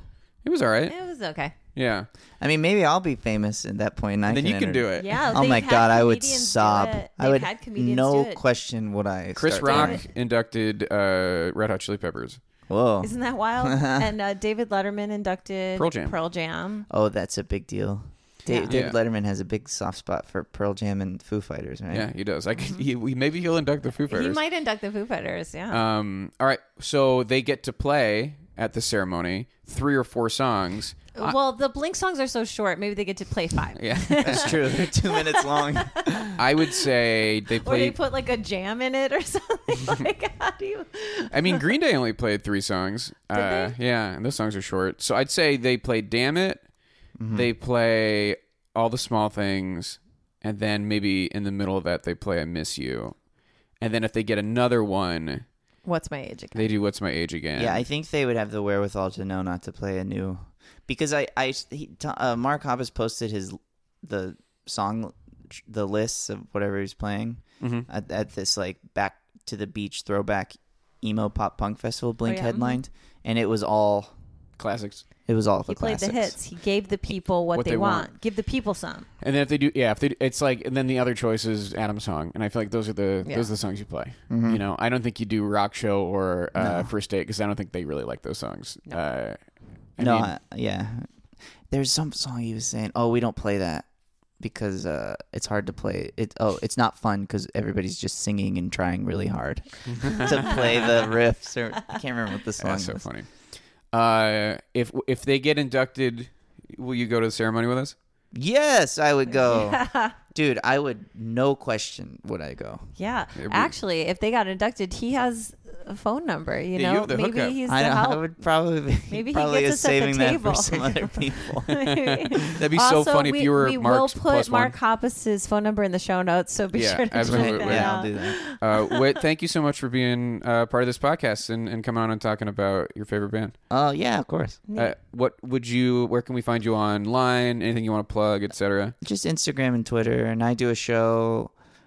It was all right. It was okay. Yeah. I mean, maybe I'll be famous at that point. And, I And then you can enter- do it. Yeah. Oh they've my had God, I would comedians do sob. it. I They've would, had comedians no do it. question would I Chris start Rock doing it. inducted uh, Red Hot Chili Peppers. Whoa. Isn't that wild? And uh, David Letterman inducted Pearl Jam. Pearl Jam. Oh, that's a big deal. Da- Yeah. David Yeah. Letterman has a big soft spot for Pearl Jam and Foo Fighters, right? Yeah, he does. I could, he, he- maybe he'll induct the Foo Fighters. He might induct the Foo Fighters. Yeah. Um, all right, so they get to play at the ceremony three or four songs. well, the Blink songs are so short. Maybe they get to play five. Yeah, That's true. They're two minutes long. I would say they Or they played. put like a jam in it or something. Like, how do you? I mean, Green Day only played three songs. Did uh, they? Yeah, and those songs are short. So I'd say they play "Damn It." They play "All the Small Things," and then maybe in the middle of that they play "I Miss You," and then if they get another one, What's my age again? they do "What's My Age Again." Yeah, I think they would have the wherewithal to know not to play a new, because I, I, he, t- uh, Mark Hoppus posted his the song, the lists of whatever he's playing Mhm. at, at this like Back to the Beach throwback emo pop punk festival Blink Oh, yeah. headlined, and it was all classics. it was all He the played classics. the hits. He gave the people what, What they, they want. want. Give the people some. And then if they do, yeah, if they, it's like, and then the other choice is Adam's song, and I feel like those are the Yeah. those are the songs you play. Mm-hmm. You know, I don't think you do Rock Show or uh, First Date because I don't think they really like those songs. No. Uh, I no, mean, I, yeah. There's some song he was saying, "Oh, we don't play that because uh, it's hard to play. It oh, it's not fun because everybody's just singing and trying really hard to play the riffs." Or I can't remember what the song that's so was. funny. Uh, if if they get inducted, will you go to the ceremony with us? Yes, I would go. Dude, I would, no question, would I go. Yeah. It'd be- Actually, if they got inducted, he has a phone number. You Yeah, you know, have the maybe hookup. he's the I, know, help. I would probably be Maybe he probably gets is us at the saving that table. for some other people. That'd be so Also, funny if we, you were we Mark's will put plus Mark one. Hoppus's phone number in the show notes, so be Yeah, sure to absolutely. check that yeah, out. I'll do that. Uh, Whit, thank you so much for being uh, part of this podcast and, and coming on and talking about your favorite band. Oh, yeah, of course. Uh, what would you? Where can we find you online? Anything you want to plug, et cetera? Just Instagram and Twitter, and I do a show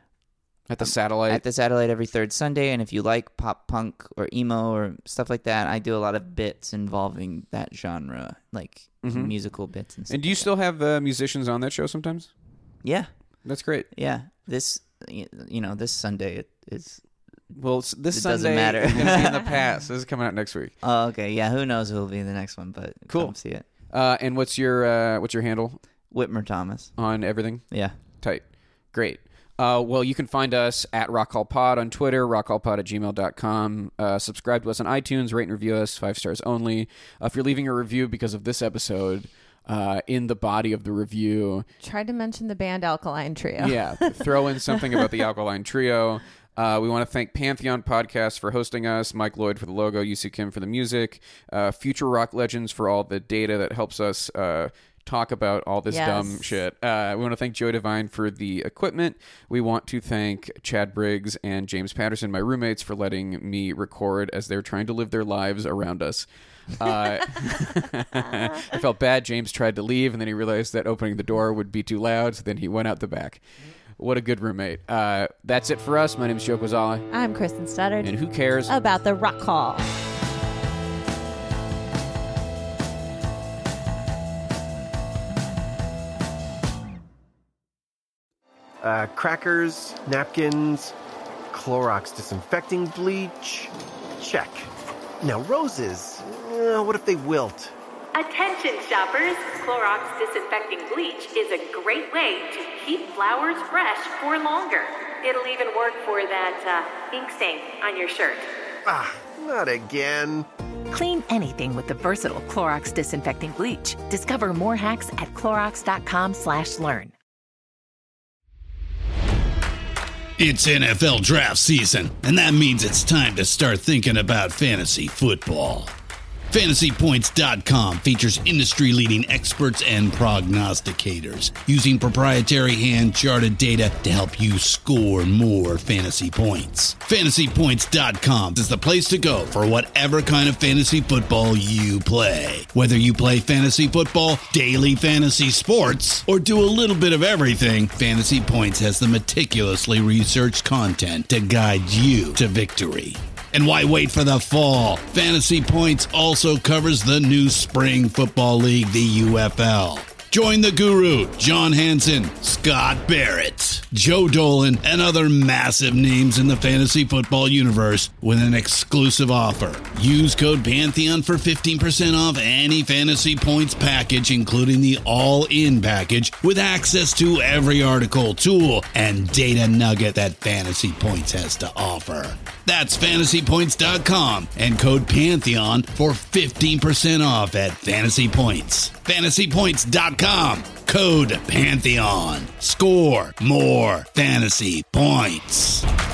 At the Satellite. at the Satellite every third Sunday, and if you like pop punk or emo or stuff like that, I do a lot of bits involving that genre, like Mhm. musical bits and stuff. and do you like still have uh, musicians on that show sometimes? that. Yeah, That's great. yeah. This, y- you know, this Sunday it is. Well, s- this It Sunday doesn't matter. is gonna be in the past. This is coming out next week. Oh, okay. Yeah, who knows who will be in the next one, but Cool. come see it. Uh, and what's your uh, what's your handle Whitmer Thomas. on everything? Yeah. Tight. Great. Uh, well, you can find us at Rock Hall Pod on Twitter, rockhallpod at gmail dot com. Uh, subscribe to us on iTunes, rate and review us, five stars only. Uh, if you're leaving a review because of this episode, uh, in the body of the review, Tried to mention the band Alkaline Trio. yeah, throw in something about the Alkaline Trio. Uh, we want to thank Pantheon Podcast for hosting us, Mike Lloyd for the logo, Yusu Kim for the music, uh, Future Rock Legends for all the data that helps us uh, talk about all this Yes. dumb shit. Uh, we want to thank Joey Devine for the equipment. We want to thank Chad Briggs and James Patterson, my roommates, for letting me record as they're trying to live their lives around us. Uh, I felt bad. James tried to leave, and then he realized that opening the door would be too loud, so then he went out the back. What a good roommate. Uh, that's it for us. My name is Joe Kozala, I'm Kristen Studdard. and who cares? About the Rock Hall. Uh, crackers, napkins, Clorox disinfecting bleach. Check. Now roses. Uh, what if they wilt? Attention shoppers, Clorox Disinfecting Bleach is a great way to keep flowers fresh for longer. It'll even work for that uh, ink stain on your shirt. Ah, not again. Clean anything with the versatile Clorox Disinfecting Bleach. Discover more hacks at Clorox.com slash learn. It's N F L draft season, and that means it's time to start thinking about fantasy football. Fantasy Points dot com features industry-leading experts and prognosticators using proprietary hand-charted data to help you score more fantasy points. Fantasy Points dot com is the place to go for whatever kind of fantasy football you play. Whether you play fantasy football, daily fantasy sports, or do a little bit of everything, Fantasy Points has the meticulously researched content to guide you to victory. And why wait for the fall? Fantasy Points also covers the new spring football league, the U F L. Join the guru, John Hansen, Scott Barrett, Joe Dolan, and other massive names in the fantasy football universe with an exclusive offer. Use code Pantheon for fifteen percent off any Fantasy Points package, including the all-in package, with access to every article, tool, and data nugget that Fantasy Points has to offer. That's fantasy points dot com and code Pantheon for fifteen percent off at Fantasy Points. fantasy points dot com, code Pantheon. Score more fantasy points.